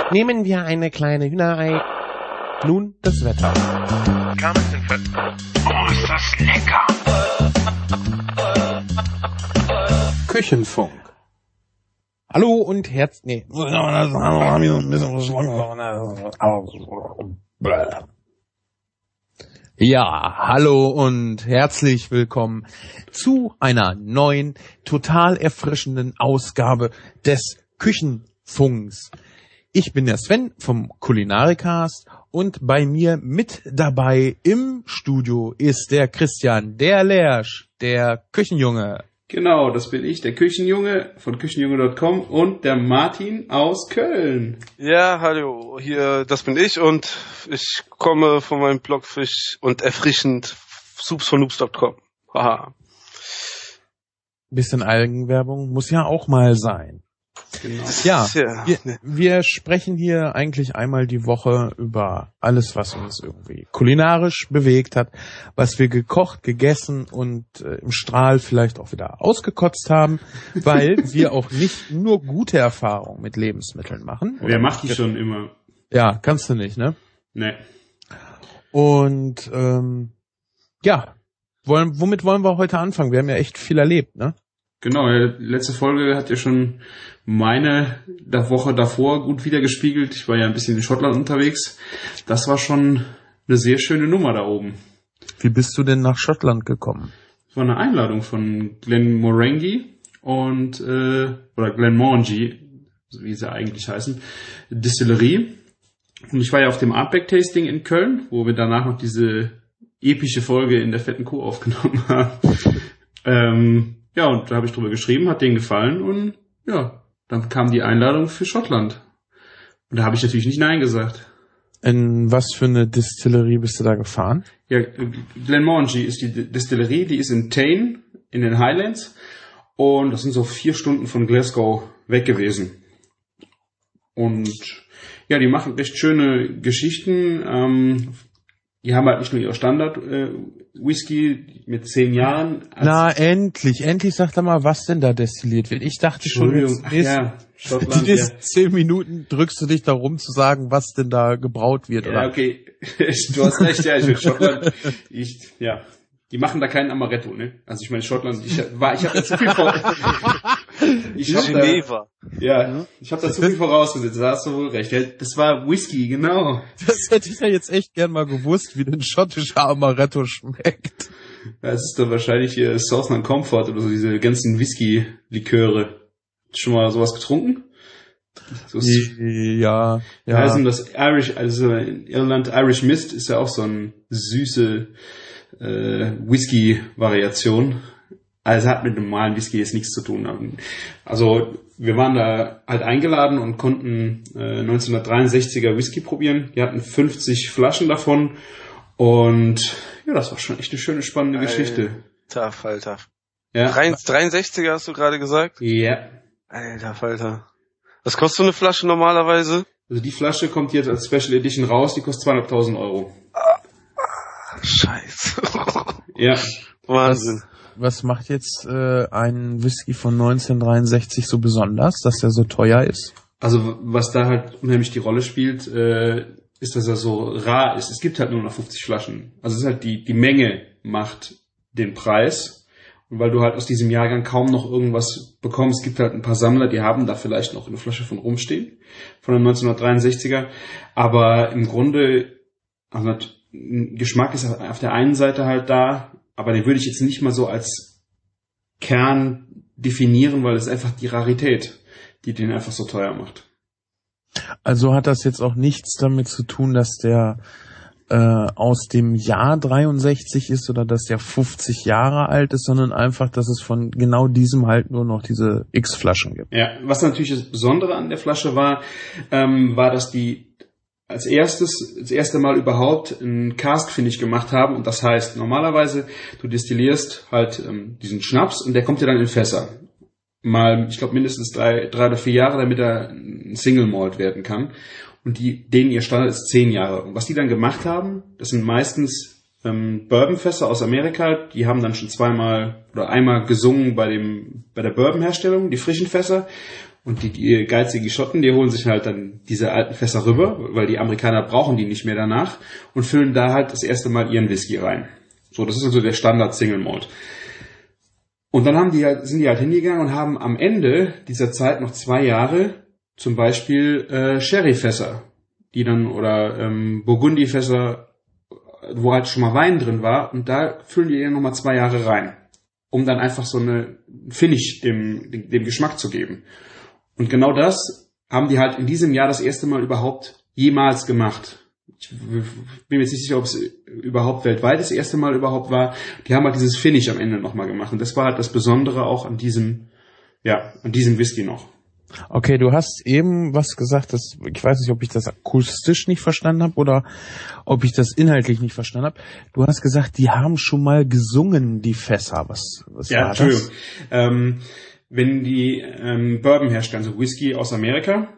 Nehmen wir eine kleine Hühnerei. Nun das Wetter. Oh, ist das lecker! Küchenfunk. Hallo und herzlich... Ja, hallo und herzlich willkommen zu einer neuen, total erfrischenden Ausgabe des Küchenfunks. Ich bin der Sven vom Kulinarikast und bei mir mit dabei im Studio ist der Christian, der Lersch, der Küchenjunge. Genau, das bin ich, der Küchenjunge von küchenjunge.com und der Martin aus Köln. Ja, hallo, hier, das bin ich und ich komme von meinem Blog frisch und erfrischend soupsvonnoobs.com. Haha. Bisschen Eigenwerbung muss ja auch mal sein. Genau. Ja, wir sprechen hier eigentlich einmal die Woche über alles, was uns irgendwie kulinarisch bewegt hat, was wir gekocht, gegessen und im Strahl vielleicht auch wieder ausgekotzt haben, weil wir auch nicht nur gute Erfahrungen mit Lebensmitteln machen. Wer macht die schon immer? Ja, kannst du nicht, ne? Nee. Und womit wollen wir heute anfangen? Wir haben ja echt viel erlebt, ne? Genau, letzte Folge hat ja schon meine der Woche davor gut wiedergespiegelt. Ich war ja ein bisschen in Schottland unterwegs. Das war schon eine sehr schöne Nummer da oben. Wie bist du denn nach Schottland gekommen? Es war eine Einladung von Glenmorangie und oder Glenmorangie, wie sie eigentlich heißen, Distillerie. Und ich war ja auf dem Artback-Tasting in Köln, wo wir danach noch diese epische Folge in der fetten Kuh aufgenommen haben. Ja, und da habe ich drüber geschrieben, hat denen gefallen und ja, dann kam die Einladung für Schottland. Und da habe ich natürlich nicht Nein gesagt. In was für eine Distillerie bist du da gefahren? Ja, Glenmorangie ist die Distillerie, die ist in Tain, in den Highlands. Und das sind so 4 Stunden von Glasgow weg gewesen. Und ja, die machen recht schöne Geschichten. Die haben halt nicht nur ihr Standard-Whisky mit 10 Jahren. Na, endlich sagt er mal, was denn da destilliert wird. Ich dachte schon, Schottland, die nächsten 10 Minuten drückst du dich da rum zu sagen, was denn da gebraut wird, oder? Ja, okay. Du hast recht, ja, ich will Schottland, die machen da keinen Amaretto, ne? Also ich meine, Schottland, ich habe da zu viel ich habe da zu viel vorausgesetzt, da hast du wohl recht. Das war Whisky, genau. Das hätte ich ja jetzt echt gern mal gewusst, wie ein schottischer Amaretto schmeckt. Ja, es ist dann wahrscheinlich hier Southern Comfort oder so, diese ganzen Whisky-Liköre. Schon mal sowas getrunken? So ja. Also das Irish, also in Irland Irish Mist ist ja auch so eine süße Whisky-Variation. Also hat mit normalen Whisky jetzt nichts zu tun. Also wir waren da halt eingeladen und konnten 1963er Whisky probieren. Wir hatten 50 Flaschen davon und ja, das war schon echt eine schöne, spannende Geschichte. Alter. Ja. 63er hast du gerade gesagt? Ja. Alter Falter. Was kostet so eine Flasche normalerweise? Also die Flasche kommt jetzt als Special Edition raus, die kostet 200.000 Euro. Scheiße. Ja. Wahnsinn. Was macht jetzt ein Whisky von 1963 so besonders, dass der so teuer ist? Also was da halt unheimlich die Rolle spielt, ist, dass er so rar ist. Es gibt halt nur noch 50 Flaschen. Also es ist halt die Menge macht den Preis. Und weil du halt aus diesem Jahrgang kaum noch irgendwas bekommst, gibt halt ein paar Sammler, die haben da vielleicht noch eine Flasche von rumstehen, von der 1963er. Aber im Grunde, also Geschmack ist auf der einen Seite halt da, aber den würde ich jetzt nicht mal so als Kern definieren, weil es einfach die Rarität, die den einfach so teuer macht. Also hat das jetzt auch nichts damit zu tun, dass der aus dem Jahr 63 ist oder dass der 50 Jahre alt ist, sondern einfach, dass es von genau diesem halt nur noch diese X-Flaschen gibt. Ja, was natürlich das Besondere an der Flasche war, dass die das erste Mal überhaupt einen Cask-Finish gemacht haben. Und das heißt, normalerweise, du destillierst halt diesen Schnaps und der kommt dir dann in Fässer. Mal, ich glaube, mindestens 3 oder 4 Jahre, damit er ein Single Malt werden kann. Und denen ihr Standard ist 10 Jahre. Und was die dann gemacht haben, das sind meistens Bourbonfässer aus Amerika, die haben dann schon einmal gesungen bei der Bourbonherstellung, die frischen Fässer. Und die geizigen Schotten, die holen sich halt dann diese alten Fässer rüber, weil die Amerikaner brauchen die nicht mehr danach und füllen da halt das erste Mal ihren Whisky rein. So, das ist also der Standard Single Malt. Und dann sind die halt hingegangen und haben am Ende dieser Zeit noch 2 Jahre zum Beispiel Sherryfässer, die dann oder Burgundyfässer, wo halt schon mal Wein drin war, und da füllen die dann nochmal 2 Jahre rein, um dann einfach so eine Finish dem Geschmack zu geben. Und genau das haben die halt in diesem Jahr das erste Mal überhaupt jemals gemacht. Ich bin mir jetzt nicht sicher, ob es überhaupt weltweit das erste Mal überhaupt war. Die haben halt dieses Finish am Ende nochmal gemacht. Und das war halt das Besondere auch an diesem Whisky noch. Okay, du hast eben was gesagt, ich weiß nicht, ob ich das akustisch nicht verstanden habe oder ob ich das inhaltlich nicht verstanden habe. Du hast gesagt, die haben schon mal gesungen, die Fässer. Was war das? Wenn die Bourbon herstellen, also Whisky aus Amerika,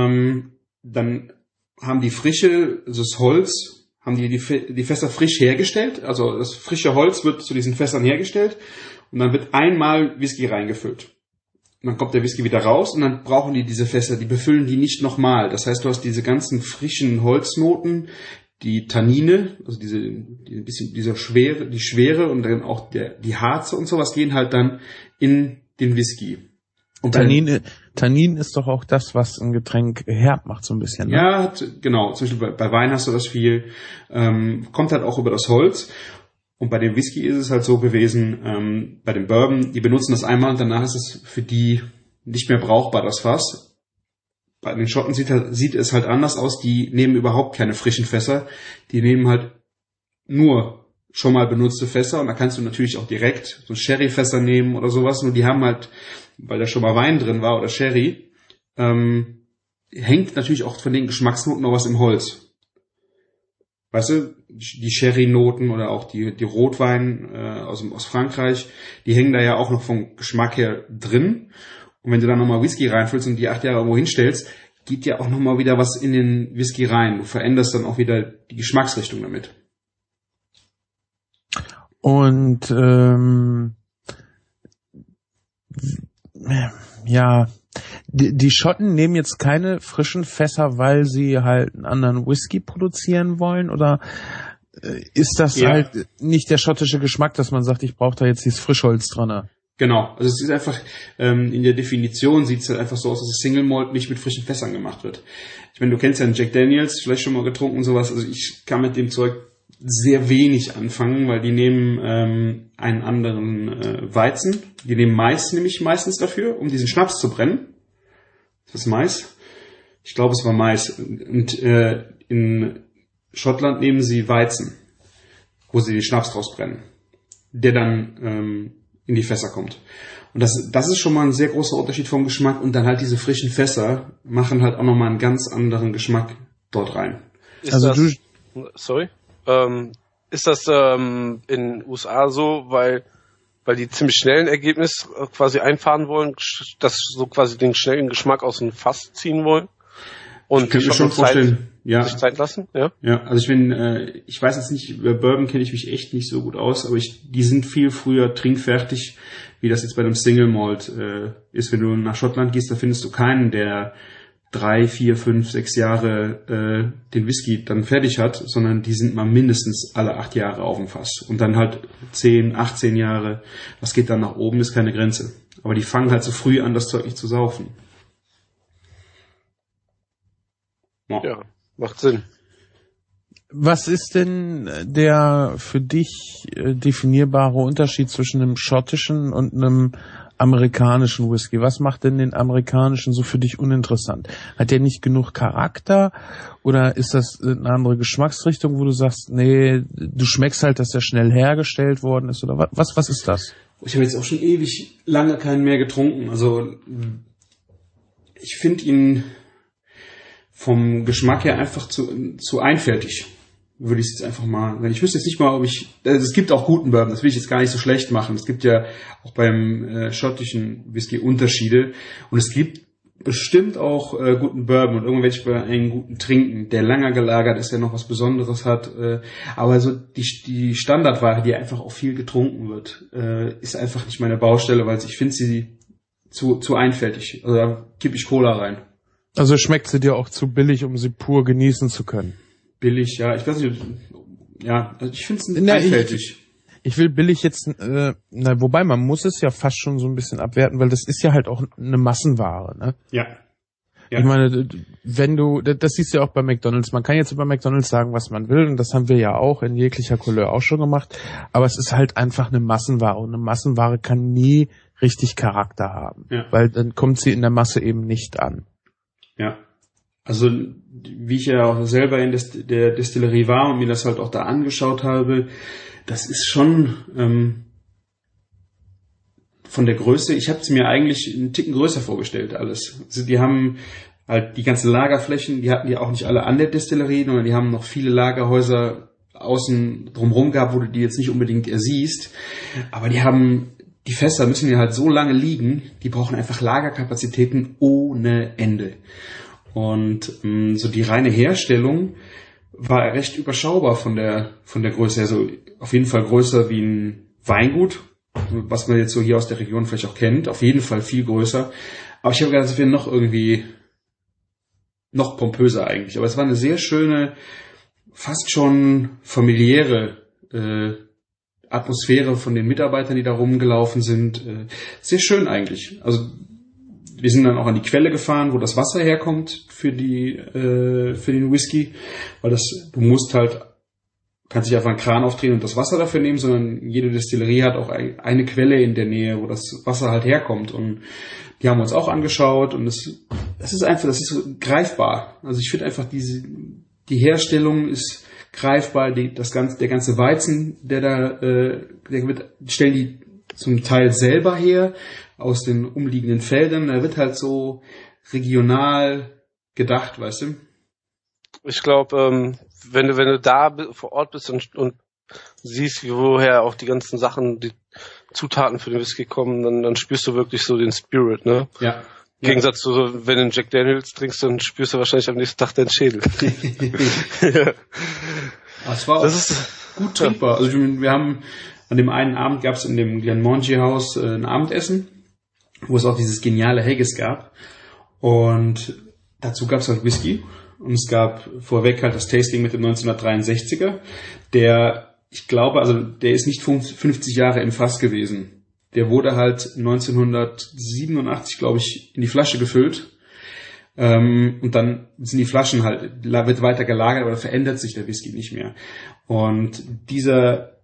dann haben die das Holz, haben die Fässer frisch hergestellt. Also das frische Holz wird zu diesen Fässern hergestellt und dann wird einmal Whisky reingefüllt. Und dann kommt der Whisky wieder raus und dann brauchen die diese Fässer, die befüllen die nicht nochmal. Das heißt, du hast diese ganzen frischen Holznoten, die Tannine, also die Schwere und dann auch die Harze und sowas gehen halt dann in den Whisky. Und Tannin ist doch auch das, was ein Getränk herb macht, so ein bisschen. Ne? Ja, genau. Zum Beispiel bei Wein hast du das viel. Kommt halt auch über das Holz. Und bei dem Whisky ist es halt so gewesen, bei dem Bourbon, die benutzen das einmal und danach ist es für die nicht mehr brauchbar, das Fass. Bei den Schotten sieht es halt anders aus. Die nehmen überhaupt keine frischen Fässer. Die nehmen halt nur schon mal benutzte Fässer. Und da kannst du natürlich auch direkt so Sherryfässer nehmen oder sowas. Nur die haben halt, weil da schon mal Wein drin war oder Sherry, hängt natürlich auch von den Geschmacksnoten noch was im Holz. Weißt du, die Sherry-Noten oder auch die Rotwein aus Frankreich, die hängen da ja auch noch vom Geschmack her drin. Und wenn du dann nochmal Whisky reinfüllst und die 8 Jahre irgendwo hinstellst, geht ja auch nochmal wieder was in den Whisky rein. Du veränderst dann auch wieder die Geschmacksrichtung damit. Und ja, die Schotten nehmen jetzt keine frischen Fässer, weil sie halt einen anderen Whisky produzieren wollen, oder ist das halt nicht der schottische Geschmack, dass man sagt, ich brauche da jetzt dieses Frischholz dran? Genau, also es ist einfach, in der Definition sieht es halt einfach so aus, dass das Single Malt nicht mit frischen Fässern gemacht wird. Ich meine, du kennst ja einen Jack Daniels, vielleicht schon mal getrunken und sowas, also ich kann mit dem Zeug sehr wenig anfangen, weil die nehmen einen anderen Weizen, die nehmen Mais nämlich meistens dafür, um diesen Schnaps zu brennen. Ist das Mais? Ich glaube, es war Mais. Und in Schottland nehmen sie Weizen, wo sie den Schnaps draus brennen, der dann in die Fässer kommt. Und das ist schon mal ein sehr großer Unterschied vom Geschmack. Und dann halt diese frischen Fässer machen halt auch nochmal einen ganz anderen Geschmack dort rein. Ist das in den USA so, weil die ziemlich schnell ein Ergebnis quasi einfahren wollen, dass so quasi den schnellen Geschmack aus dem Fass ziehen wollen? Und ich könnte mir schon vorstellen, sich Zeit lassen, ja? Ja, also ich weiß jetzt nicht, über Bourbon kenne ich mich echt nicht so gut aus, aber die sind viel früher trinkfertig, wie das jetzt bei dem Single Malt ist. Wenn du nach Schottland gehst, da findest du keinen, der 3, 4, 5, 6 Jahre den Whisky dann fertig hat, sondern die sind mal mindestens alle 8 Jahre auf dem Fass. Und dann halt 10, 18 Jahre, was geht dann nach oben, ist keine Grenze. Aber die fangen halt so früh an, das Zeug nicht zu saufen. Ja, macht Sinn. Was ist denn der für dich definierbare Unterschied zwischen einem schottischen und einem amerikanischen Whisky? Was macht denn den amerikanischen so für dich uninteressant? Hat der nicht genug Charakter oder ist das eine andere Geschmacksrichtung, wo du sagst, nee, du schmeckst halt, dass der schnell hergestellt worden ist, oder was ist das? Ich habe jetzt auch schon ewig lange keinen mehr getrunken. Also ich finde ihn vom Geschmack her einfach zu einfältig, würde ich jetzt einfach mal sagen. Ich wüsste jetzt nicht mal, es gibt auch guten Bourbon, das will ich jetzt gar nicht so schlecht machen. Es gibt ja auch beim schottischen Whisky Unterschiede und es gibt bestimmt auch guten Bourbon und irgendwelche bei einem guten Trinken, der länger gelagert ist, der noch was Besonderes hat. Aber so die Standardware, die einfach auch viel getrunken wird, ist einfach nicht meine Baustelle, weil ich finde sie zu einfältig. Also da kipp ich Cola rein. Also schmeckt sie dir auch zu billig, um sie pur genießen zu können? Billig, ja. Ich weiß nicht, ja, also ich finde es einfältig. Ich will billig jetzt, wobei man muss es ja fast schon so ein bisschen abwerten, weil das ist ja halt auch eine Massenware, ne? Ja. Ja. Ich meine, das siehst du ja auch bei McDonald's. Man kann jetzt über McDonald's sagen, was man will, und das haben wir ja auch in jeglicher Couleur auch schon gemacht. Aber es ist halt einfach eine Massenware, und eine Massenware kann nie richtig Charakter haben, weil dann kommt sie in der Masse eben nicht an. Ja. Also, wie ich ja auch selber in der Destillerie war und mir das halt auch da angeschaut habe, das ist schon von der Größe, ich habe es mir eigentlich einen Ticken größer vorgestellt alles. Also die haben halt die ganzen Lagerflächen, die hatten die auch nicht alle an der Destillerie, sondern die haben noch viele Lagerhäuser außen drumherum gehabt, wo du die jetzt nicht unbedingt siehst. Aber die Fässer müssen ja halt so lange liegen, die brauchen einfach Lagerkapazitäten ohne Ende. Und so die reine Herstellung war recht überschaubar von der Größe her. Also auf jeden Fall größer wie ein Weingut, was man jetzt so hier aus der Region vielleicht auch kennt. Auf jeden Fall viel größer. Aber ich habe gedacht, es wäre noch pompöser eigentlich. Aber es war eine sehr schöne, fast schon familiäre Atmosphäre von den Mitarbeitern, die da rumgelaufen sind. Sehr schön eigentlich. Also wir sind dann auch an die Quelle gefahren, wo das Wasser herkommt für den Whisky, weil kannst nicht einfach einen Kran aufdrehen und das Wasser dafür nehmen, sondern jede Destillerie hat auch eine Quelle in der Nähe, wo das Wasser halt herkommt, und die haben wir uns auch angeschaut, und das ist so greifbar. Also ich finde einfach die Herstellung ist greifbar, der ganze Weizen, stellen die zum Teil selber her, aus den umliegenden Feldern, da wird halt so regional gedacht, weißt du? Ich glaube, wenn du da vor Ort bist und siehst, woher auch die ganzen Sachen, die Zutaten für den Whisky kommen, dann spürst du wirklich so den Spirit, ne? Ja. Im Gegensatz zu, wenn du einen Jack Daniels trinkst, dann spürst du wahrscheinlich am nächsten Tag deinen Schädel. Das war auch gut trinkbar. Also wir haben an dem einen Abend gab es in dem Glenmorangie Haus ein Abendessen, wo es auch dieses geniale Haggis gab. Und dazu gab es halt Whisky. Und es gab vorweg halt das Tasting mit dem 1963er. Ich glaube, also der ist nicht 50 Jahre im Fass gewesen. Der wurde halt 1987, glaube ich, in die Flasche gefüllt. Und dann sind die Flaschen halt, wird weiter gelagert, aber da verändert sich der Whisky nicht mehr. Und dieser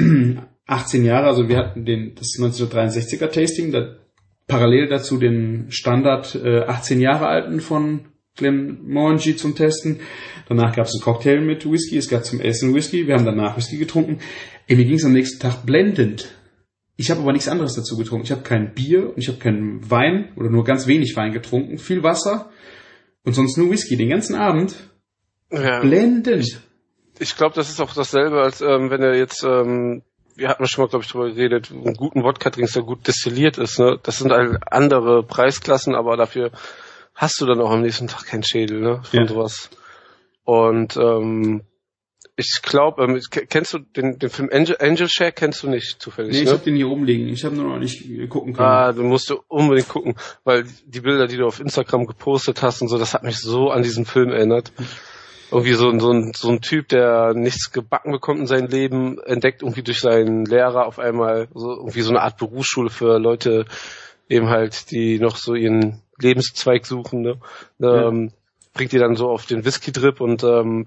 18 Jahre, also wir hatten das 1963er Tasting, parallel dazu den Standard 18 Jahre alten von Glenmorangie zum Testen. Danach gab es einen Cocktail mit Whisky, es gab zum Essen Whisky, wir haben danach Whisky getrunken. Mir ging es am nächsten Tag blendend. Ich habe aber nichts anderes dazu getrunken. Ich habe kein Bier und ich habe keinen Wein oder nur ganz wenig Wein getrunken, viel Wasser und sonst nur Whisky den ganzen Abend. Ja. Blendend. Ich glaube, das ist auch dasselbe, als wenn er jetzt wir hatten schon mal, glaube ich, drüber geredet, einen guten Wodka trinkst, der gut destilliert ist. Ne? Das sind halt andere Preisklassen, aber dafür hast du dann auch am nächsten Tag keinen Schädel, ne? Von sowas. Und ich glaube, kennst du den Film Angel Share? Kennst du nicht zufällig? Nee, ich hab den hier rumliegen. Ich habe nur noch nicht gucken können. Du musst unbedingt gucken, weil die Bilder, die du auf Instagram gepostet hast und so, das hat mich so an diesen Film erinnert. Irgendwie so ein Typ, der nichts gebacken bekommt in seinem Leben, entdeckt irgendwie durch seinen Lehrer auf einmal so irgendwie so eine Art Berufsschule für Leute eben halt, die noch so ihren Lebenszweig suchen, ne? Bringt die dann so auf den Whisky-Drip und dann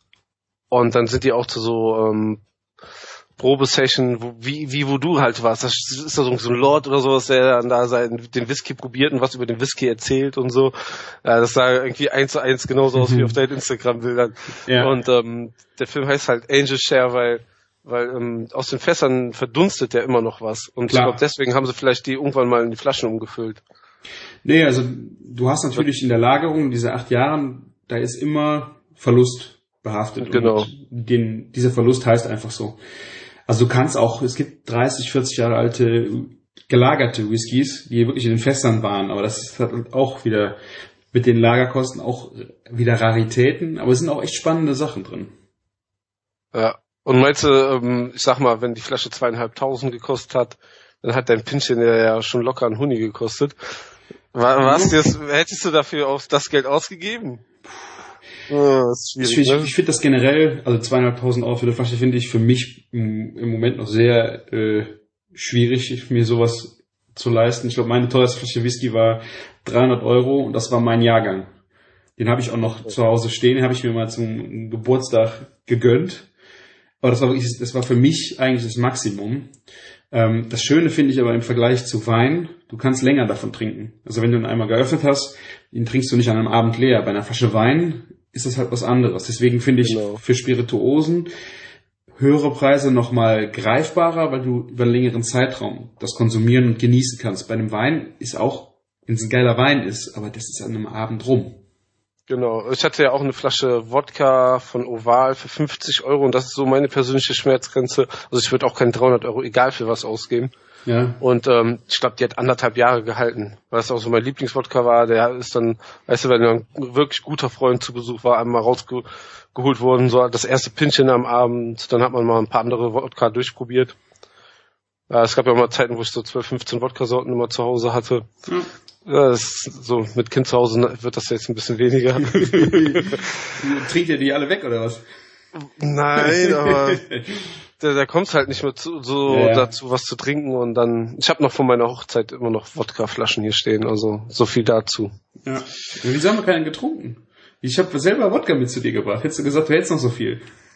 sind die auch zu so Probesession, wo du halt warst. Das ist da so ein Lord oder sowas, der dann da den Whisky probiert und was über den Whisky erzählt und so. Ja, das sah irgendwie 1:1 genauso aus wie auf deinen Instagram-Bildern. Ja. Und der Film heißt halt Angel Share, weil aus den Fässern verdunstet ja immer noch was. Und klar. Ich glaube, deswegen haben sie vielleicht die irgendwann mal in die Flaschen umgefüllt. Nee, also du hast natürlich in der Lagerung diese 8 Jahren, da ist immer Verlust behaftet. Genau. Und dieser Verlust heißt einfach so. Also du kannst auch, es gibt 30, 40 Jahre alte gelagerte Whiskys, die wirklich in den Fässern waren, aber das ist halt auch wieder mit den Lagerkosten auch wieder Raritäten, aber es sind auch echt spannende Sachen drin. Ja, und meinst du, ich sag mal, wenn die Flasche 2.500 gekostet hat, dann hat dein Pinchen ja schon locker einen Huni gekostet. Hättest du dafür auch das Geld ausgegeben? Das ist schwierig, ich finde das generell, also 2.500 Euro für eine Flasche finde ich für mich im Moment noch sehr schwierig, mir sowas zu leisten. Ich glaube, meine teuerste Flasche Whisky war 300 Euro und das war mein Jahrgang. Den habe ich auch noch zu Hause stehen, den habe ich mir mal zum Geburtstag gegönnt. Aber das war für mich eigentlich das Maximum. Das Schöne finde ich aber im Vergleich zu Wein, du kannst länger davon trinken. Also wenn du ihn einmal geöffnet hast, den trinkst du nicht an einem Abend leer. Bei einer Flasche Wein ist das halt was anderes. Deswegen finde ich für Spirituosen höhere Preise nochmal greifbarer, weil du über einen längeren Zeitraum das konsumieren und genießen kannst. Bei einem Wein ist auch, wenn es ein geiler Wein ist, aber das ist an einem Abend rum. Genau. Ich hatte ja auch eine Flasche Wodka von Oval für 50 Euro und das ist so meine persönliche Schmerzgrenze. Also ich würde auch keine 300 Euro, egal für was, ausgeben. Ja. Und ich glaube, die hat 1,5 Jahre gehalten, weil das auch so mein Lieblingswodka war. Der ist dann, weißt du, wenn ein wirklich guter Freund zu Besuch war, einmal rausgeholt worden, so das erste Pinchen am Abend, dann hat man mal ein paar andere Wodka durchprobiert. Ja, es gab ja mal Zeiten, wo ich so 12, 15 Wodka-Sorten immer zu Hause hatte. Hm. Ja, das ist so mit Kind zu Hause wird das jetzt ein bisschen weniger. Trinkt ihr die alle weg oder was? Nein, aber da kommt es halt nicht mehr dazu, was zu trinken und dann. Ich habe noch von meiner Hochzeit immer noch Wodkaflaschen hier stehen, also so viel dazu. Ja. Wieso haben wir keinen getrunken? Ich habe selber Wodka mit zu dir gebracht. Hättest du gesagt, du hättest noch so viel?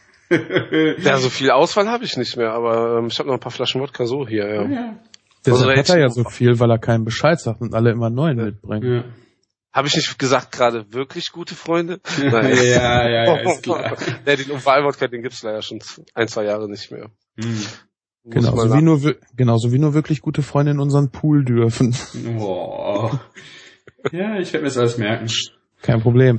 Ja, so viel Auswahl habe ich nicht mehr, aber ich habe noch ein paar Flaschen Wodka so hier. Ja. Deshalb hat er ja so viel, weil er keinen Bescheid sagt und alle immer neuen mitbringen. Ja. Habe ich nicht gesagt, gerade wirklich gute Freunde? Nein. ja, ist klar. Den Oval-Wodka, den gibt's leider schon 1-2 Jahre nicht mehr. Genauso wie nur wirklich gute Freunde in unseren Pool dürfen. Boah. Ja, ich werde mir das alles merken. Kein Problem.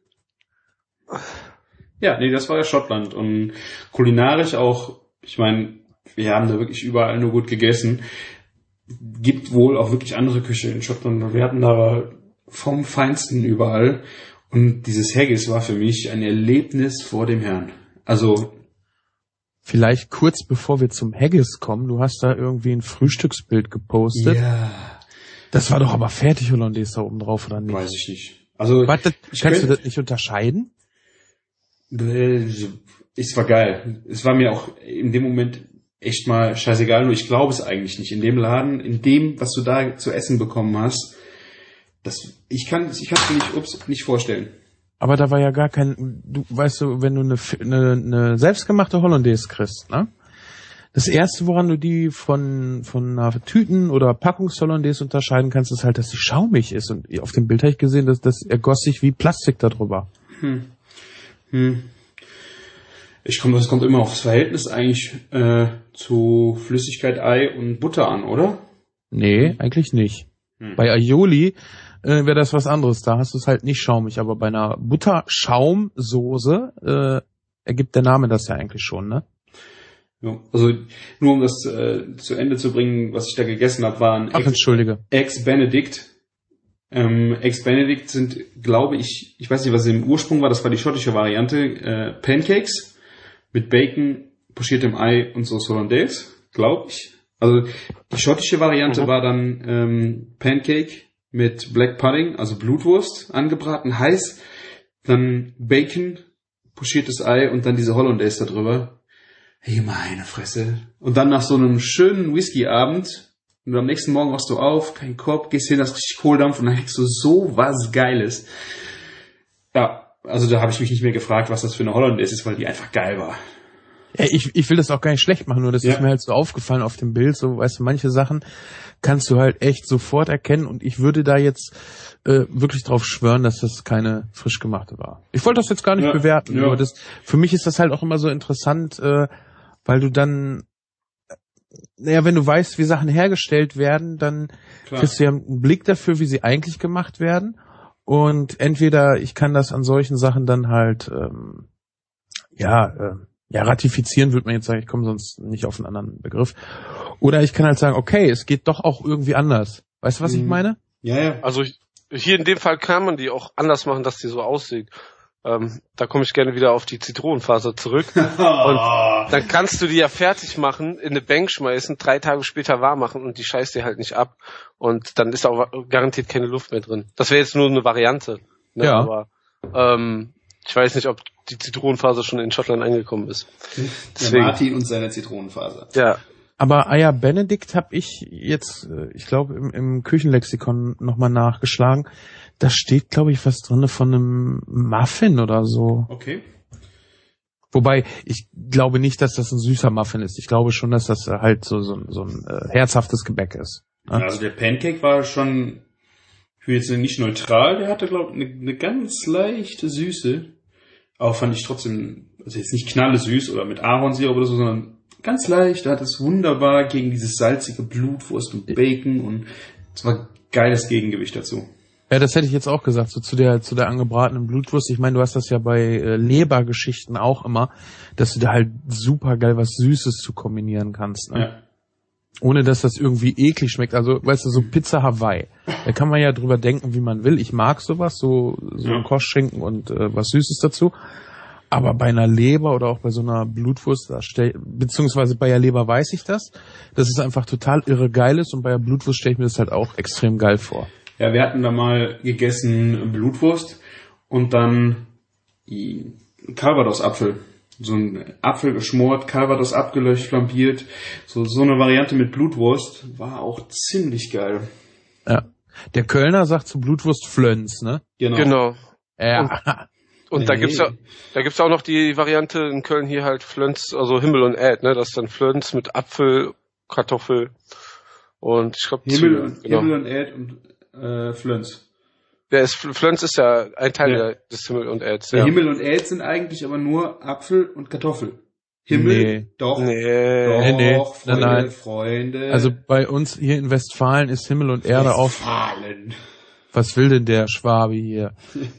Ja, nee, das war ja Schottland und kulinarisch auch, ich meine, wir haben da wirklich überall nur gut gegessen. Gibt wohl auch wirklich andere Küche in Schottland. Wir hatten da vom Feinsten überall. Und dieses Haggis war für mich ein Erlebnis vor dem Herrn. Also vielleicht kurz bevor wir zum Haggis kommen, du hast da irgendwie ein Frühstücksbild gepostet. Ja. Das war doch aber fertig Hollandaise da oben drauf, oder nicht? Weiß ich nicht. Also kannst du das nicht unterscheiden? Es war geil. Es war mir auch in dem Moment echt mal scheißegal, nur ich glaube es eigentlich nicht. In dem Laden, in dem, was du da zu essen bekommen hast, ich kann es mir nicht vorstellen. Aber da war ja gar kein, weißt du, wenn du eine selbstgemachte Hollandaise kriegst, ne? Das erste, woran du die von einer Tüten- oder Packungs-Hollandaise unterscheiden kannst, ist halt, dass sie schaumig ist. Und auf dem Bild habe ich gesehen, dass das ergoss sich wie Plastik da drüber. Das kommt immer aufs Verhältnis eigentlich zu Flüssigkeit, Ei und Butter an, oder? Nee, eigentlich nicht. Bei Aioli wäre das was anderes. Da hast du es halt nicht schaumig, aber bei einer Butter-Schaumsoße ergibt der Name das ja eigentlich schon, ne? Ja, also nur um das zu Ende zu bringen, was ich da gegessen habe, waren Eggs Benedict. Eggs Benedict sind, glaube ich weiß nicht, was im Ursprung war, das war die schottische Variante, Pancakes mit Bacon, pochiertem Ei und Sauce Hollandaise, glaube ich. Also die schottische Variante war dann Pancake mit Black Pudding, also Blutwurst, angebraten, heiß, dann Bacon, pochiertes Ei und dann diese Hollandaise da drüber. Hey, meine Fresse. Und dann nach so einem schönen Whisky-Abend und am nächsten Morgen wachst du auf, kein Korb, gehst hin, hast richtig Kohldampf und dann kriegst du so was Geiles. Ja, also da habe ich mich nicht mehr gefragt, was das für eine Hollandaise ist, weil die einfach geil war. Ja, ich will das auch gar nicht schlecht machen, nur das ist mir halt so aufgefallen auf dem Bild, so, weißt du, manche Sachen kannst du halt echt sofort erkennen und ich würde da jetzt wirklich drauf schwören, dass das keine frisch gemachte war. Ich wollte das jetzt gar nicht bewerten, aber für mich ist das halt auch immer so interessant, weil du dann, wenn du weißt, wie Sachen hergestellt werden, dann kriegst du ja einen Blick dafür, wie sie eigentlich gemacht werden. Und entweder ich kann das an solchen Sachen dann halt, ratifizieren, würde man jetzt sagen, ich komme sonst nicht auf einen anderen Begriff. Oder ich kann halt sagen, okay, es geht doch auch irgendwie anders. Weißt du, was ich meine? Ja. Also hier in dem Fall kann man die auch anders machen, dass die so aussieht. Da komme ich gerne wieder auf die Zitronenfaser zurück. Und dann kannst du die ja fertig machen, in eine Bank schmeißen, 3 Tage später warm machen und die scheißt dir halt nicht ab. Und dann ist auch garantiert keine Luft mehr drin. Das wäre jetzt nur eine Variante. Ne? Ja. Aber ich weiß nicht, ob die Zitronenfaser schon in Schottland angekommen ist. Der Martin und seine Zitronenfaser. Ja. Aber Eier Benedikt habe ich jetzt, ich glaube, im Küchenlexikon nochmal nachgeschlagen. Da steht, glaube ich, was drinne von einem Muffin oder so. Okay. Wobei, ich glaube nicht, dass das ein süßer Muffin ist. Ich glaube schon, dass das halt so ein herzhaftes Gebäck ist. Ne? Also der Pancake war schon, ich will jetzt nicht neutral, der hatte, glaube ich, eine ganz leichte Süße. Aber fand ich trotzdem, also jetzt nicht knallesüß oder mit Ahornsirup oder so, sondern ganz leicht. Da hat es wunderbar gegen dieses salzige Blutwurst und Bacon und es war geiles Gegengewicht dazu. Ja, das hätte ich jetzt auch gesagt, so zu der angebratenen Blutwurst. Ich meine, du hast das ja bei Lebergeschichten auch immer, dass du da halt super geil was Süßes zu kombinieren kannst. Ne? Ja. Ohne dass das irgendwie eklig schmeckt. Also, weißt du, so Pizza Hawaii. Da kann man ja drüber denken, wie man will. Ich mag sowas, so Ja. Kochschinken und was Süßes dazu. Aber bei einer Leber oder auch bei so einer Blutwurst, beziehungsweise bei der Leber weiß ich das, dass es einfach total irre geil ist und bei der Blutwurst stelle ich mir das halt auch extrem geil vor. Ja, wir hatten da mal gegessen Blutwurst und dann Calvados-Apfel. So ein Apfel geschmort, Calvados abgelöscht, flambiert. So eine Variante mit Blutwurst war auch ziemlich geil. Ja. Der Kölner sagt zu Blutwurst Flöns, ne? Genau. Ja. Und da gibt's auch noch die Variante in Köln hier halt Flöns, also Himmel und Erd, ne? Das ist dann Flöns mit Apfel, Kartoffel und ich glaube Himmel genau. und Erd und Flöns. Flöns ist ja ein Teil des Himmel und Erds. Der Ja. Himmel und Erd sind eigentlich aber nur Apfel und Kartoffel. Himmel, Nee. doch, Nee. Freunde, Nein. Freunde. Also bei uns hier in Westfalen ist Himmel und Erde auf. Westfalen. Was will denn der Schwabe hier?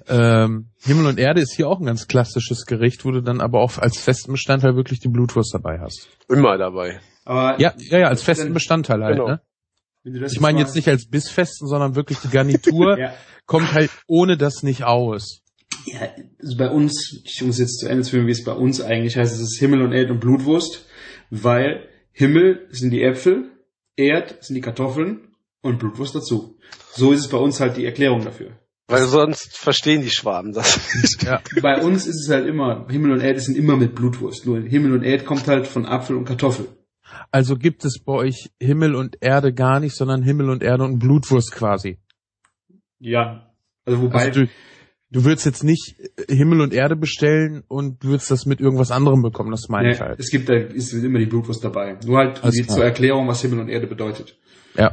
Himmel und Erde ist hier auch ein ganz klassisches Gericht, wo du dann aber auch als festen Bestandteil wirklich die Blutwurst dabei hast. Immer dabei. Aber Ja, als festen Bestandteil halt, Genau. ne? wenn du das Ich meine mal- jetzt nicht als Bissfesten, sondern wirklich die Garnitur Ja. kommt halt ohne das nicht aus. Ja, also bei uns, ich muss jetzt zu Ende führen, wie es bei uns eigentlich heißt, es ist Himmel und Erd und Blutwurst, weil Himmel sind die Äpfel, Erd sind die Kartoffeln und Blutwurst dazu. So ist es bei uns halt die Erklärung dafür. Weil sonst verstehen die Schwaben das nicht. Ja. Bei uns ist es halt immer, Himmel und Erd sind immer mit Blutwurst. Nur Himmel und Erd kommt halt von Apfel und Kartoffel. Also gibt es bei euch Himmel und Erde gar nicht, sondern Himmel und Erde und Blutwurst quasi. Ja. Also wobei, Also du würdest jetzt nicht Himmel und Erde bestellen und würdest das mit irgendwas anderem bekommen, das meine ich halt. es gibt da ist immer die Blutwurst dabei. Nur halt Alles klar. zur Erklärung, was Himmel und Erde bedeutet. Ja.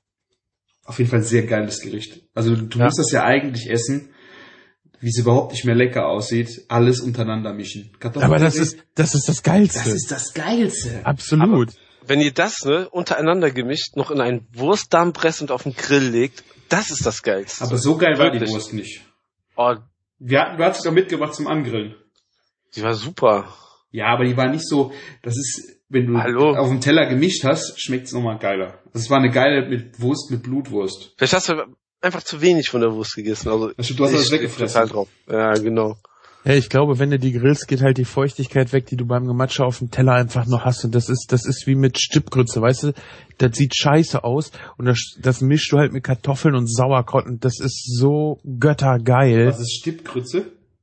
Auf jeden Fall ein sehr geiles Gericht. Also du Ja. musst das ja eigentlich essen, wie es überhaupt nicht mehr lecker aussieht, alles untereinander mischen. Aber das ist das Geilste. das ist das Geilste. Absolut. Wenn ihr das, ne, untereinander gemischt, noch in einen Wurstdarm presst und auf den Grill legt, das ist das Geilste. Aber so geil war die Wirklich. Wurst nicht. Oh, Du hast es doch mitgebracht zum Angrillen. die war super. Ja, aber die war nicht so, das ist, wenn du Hallo? auf dem Teller gemischt hast, schmeckt es nochmal geiler. Also es war eine geile mit Wurst, mit Blutwurst. Vielleicht hast du einfach zu wenig von der Wurst gegessen. Also Also du hast alles weggefressen. total drauf. Ja, genau. Ja, ich glaube, wenn du die grillst, geht halt die Feuchtigkeit weg, die du beim Gematsche auf dem Teller einfach noch hast. Und das ist wie mit Stippgrütze, weißt du? Das sieht scheiße aus und das mischst du halt mit Kartoffeln und Sauerkraut und das ist so göttergeil. Was ist Stippgrütze?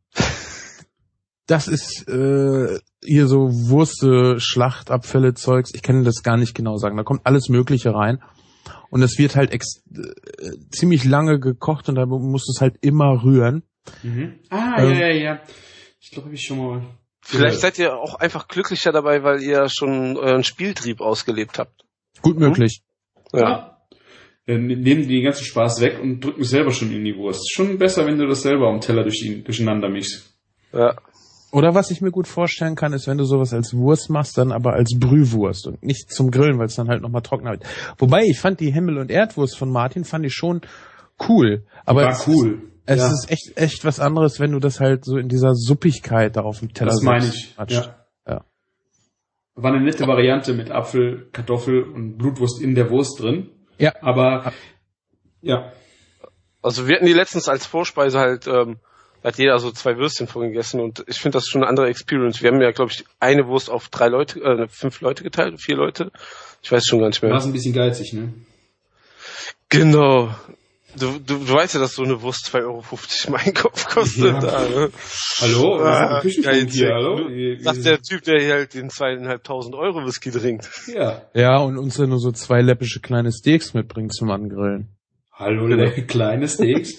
Das ist hier so Wurste, Schlachtabfälle, Zeugs. Ich kann das gar nicht genau sagen. Da kommt alles Mögliche rein. Und es wird halt ziemlich lange gekocht und da musst du es halt immer rühren. Mhm. Ah, ja. Ich glaube, habe ich schon mal. Vielleicht seid ihr auch einfach glücklicher dabei, weil ihr schon euren Spieltrieb ausgelebt habt. Gut möglich. Ja. Nehmen die ganzen Spaß weg und drücken es selber schon in die Wurst. Ist schon besser, wenn du das selber am Teller durcheinander mischst. Ja. Oder was ich mir gut vorstellen kann, ist, wenn du sowas als Wurst machst, dann aber als Brühwurst und nicht zum Grillen, weil es dann halt nochmal trockener wird. Wobei, ich fand die Himmel- und Erdwurst von Martin fand ich schon cool. Aber War cool. Es Ja. ist echt was anderes, wenn du das halt so in dieser Suppigkeit da auf dem Teller Das meine selbst ich. matscht. Ja. War eine nette Variante mit Apfel, Kartoffel und Blutwurst in der Wurst drin. Ja. Aber, ja. Also wir hatten die letztens als Vorspeise halt Da hat jeder so 2 Würstchen von gegessen und ich finde das schon eine andere Experience. Wir haben ja, glaube ich, eine Wurst auf 5 Leute geteilt, 4 Leute. Ich weiß schon gar nicht mehr. Du warst ein bisschen geizig, ne? Genau. Du weißt ja, dass so eine Wurst 2,50 Euro im Einkauf kostet. Ja. Da, ne? Hallo? Was ist ein hier, hallo? Das ist der Typ, der hier halt den 2.500 Euro Whisky trinkt. Ja. Ja, und uns dann nur so 2 läppische kleine Steaks mitbringen zum Angrillen. Hallo, kleine Steaks.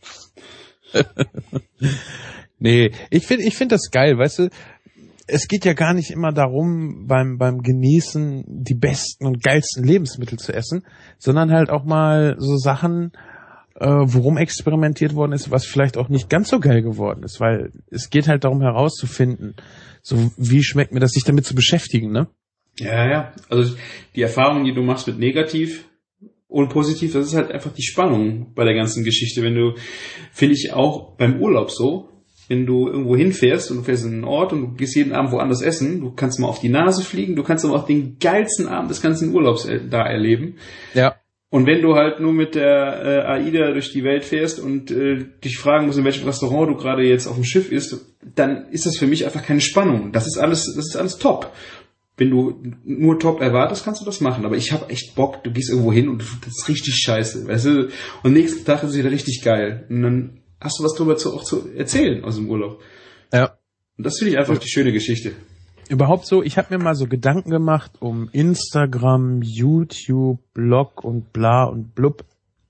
Nee, ich find das geil, weißt du, es geht ja gar nicht immer darum, beim Genießen die besten und geilsten Lebensmittel zu essen, sondern halt auch mal so Sachen, worum experimentiert worden ist, was vielleicht auch nicht ganz so geil geworden ist, weil es geht halt darum herauszufinden, so wie schmeckt mir das, sich damit zu beschäftigen, ne? Ja. Also die Erfahrung, die du machst mit negativ und positiv, das ist halt einfach die Spannung bei der ganzen Geschichte. Wenn du, finde ich auch beim Urlaub so, wenn du irgendwo hinfährst und du fährst in einen Ort und du gehst jeden Abend woanders essen, du kannst mal auf die Nase fliegen, du kannst aber auch den geilsten Abend des ganzen Urlaubs da erleben. Ja. Und wenn du halt nur mit der AIDA durch die Welt fährst und dich fragen musst, in welchem Restaurant du gerade jetzt auf dem Schiff isst, dann ist das für mich einfach keine Spannung. Das ist alles top. Wenn du nur top erwartest, kannst du das machen. Aber ich habe echt Bock, du gehst irgendwo hin und das ist richtig scheiße, weißt du? Und nächsten Tag ist es wieder richtig geil. Und dann hast du was drüber auch zu erzählen aus dem Urlaub. Ja. Und das finde ich einfach die schöne Geschichte. Überhaupt so, ich habe mir mal so Gedanken gemacht um Instagram, YouTube, Blog und bla und blub.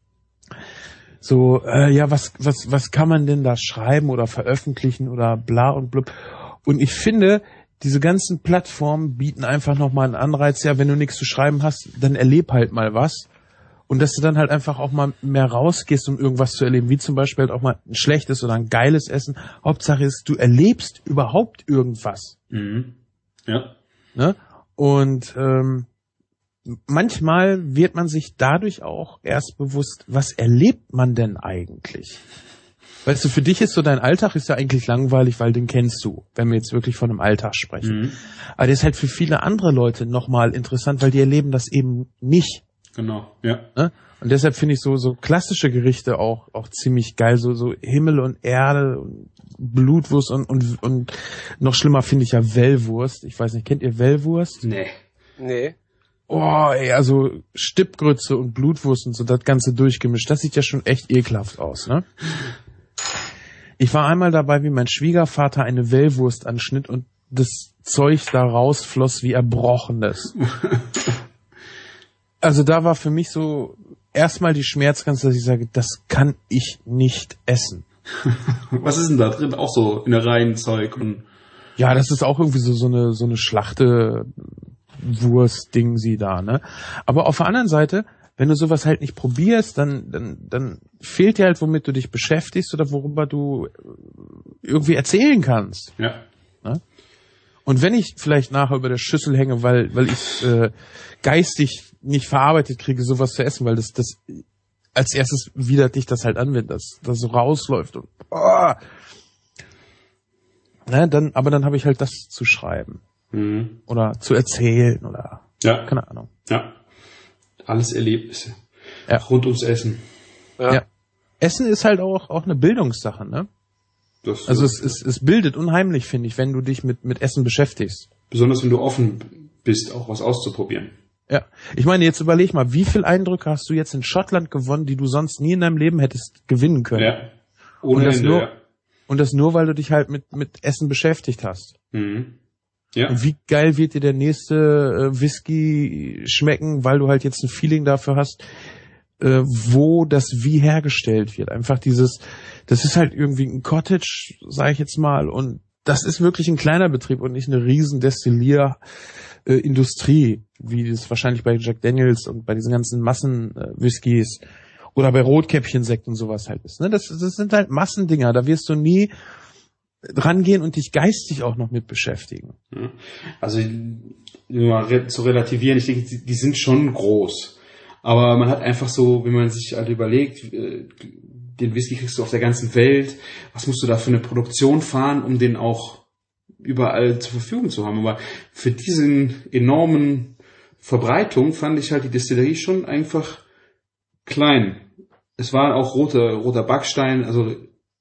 So, was kann man denn da schreiben oder veröffentlichen oder bla und blub. Und ich finde, diese ganzen Plattformen bieten einfach nochmal einen Anreiz, ja, wenn du nichts zu schreiben hast, dann erleb halt mal was. Und dass du dann halt einfach auch mal mehr rausgehst, um irgendwas zu erleben, wie zum Beispiel halt auch mal ein schlechtes oder ein geiles Essen. Hauptsache ist, du erlebst überhaupt irgendwas. Mhm. Ja. Ne? Und manchmal wird man sich dadurch auch erst bewusst, was erlebt man denn eigentlich? Weißt du, für dich ist so, dein Alltag ist ja eigentlich langweilig, weil den kennst du, wenn wir jetzt wirklich von einem Alltag sprechen. Mhm. Aber der ist halt für viele andere Leute nochmal interessant, weil die erleben das eben nicht. Genau, ja. Ne? Und deshalb finde ich so klassische Gerichte auch ziemlich geil, so Himmel und Erde und Blutwurst und noch schlimmer finde ich ja Wellwurst. Ich weiß nicht, kennt ihr Wellwurst? Nee. Oh, ey, also Stippgrütze und Blutwurst und so, das Ganze durchgemischt. Das sieht ja schon echt ekelhaft aus, ne? Ich war einmal dabei, wie mein Schwiegervater eine Wellwurst anschnitt und das Zeug da rausfloss wie Erbrochenes. Also da war für mich so erstmal die Schmerzgrenze, dass ich sage, das kann ich nicht essen. Was ist denn da drin? Auch so Innereien-Zeug und... Ja, das ist auch irgendwie so eine Schlachte Wurst-Ding sie da, ne? Aber auf der anderen Seite, wenn du sowas halt nicht probierst, dann fehlt dir halt, womit du dich beschäftigst oder worüber du irgendwie erzählen kannst. Ja. Ne? Und wenn ich vielleicht nachher über der Schüssel hänge, weil ich geistig nicht verarbeitet kriege, sowas zu essen, weil das als erstes widert dich das halt an, wenn das so rausläuft und ne, aber dann habe ich halt das zu schreiben. Mhm. Oder zu erzählen oder keine Ahnung. Ja. Alles Erlebnisse. Ja. Rund ums Essen. Ja. Essen ist halt auch eine Bildungssache, ne? Also es bildet unheimlich, finde ich, wenn du dich mit Essen beschäftigst. Besonders wenn du offen bist, auch was auszuprobieren. Ja. Ich meine, jetzt überleg mal, wie viel Eindrücke hast du jetzt in Schottland gewonnen, die du sonst nie in deinem Leben hättest gewinnen können? Ja. Ohne Ende, Und das nur, weil du dich halt mit Essen beschäftigt hast. Mhm. Ja. Und wie geil wird dir der nächste Whisky schmecken, weil du halt jetzt ein Feeling dafür hast, wo das wie hergestellt wird. Einfach das ist halt irgendwie ein Cottage, sage ich jetzt mal, und das ist wirklich ein kleiner Betrieb und nicht eine riesen Destillierindustrie, wie das wahrscheinlich bei Jack Daniels und bei diesen ganzen Massen-Whiskys oder bei Rotkäppchensekt und sowas halt ist. Ne? Das sind halt Massendinger, da wirst du nie rangehen und dich geistig auch noch mit beschäftigen. Also nur mal zu relativieren, ich denke, die sind schon groß. Aber man hat einfach so, wenn man sich halt überlegt, den Whisky kriegst du auf der ganzen Welt, was musst du da für eine Produktion fahren, um den auch überall zur Verfügung zu haben. Aber für diesen enormen Verbreitung fand ich halt die Destillerie schon einfach klein. Es war auch roter Backstein, also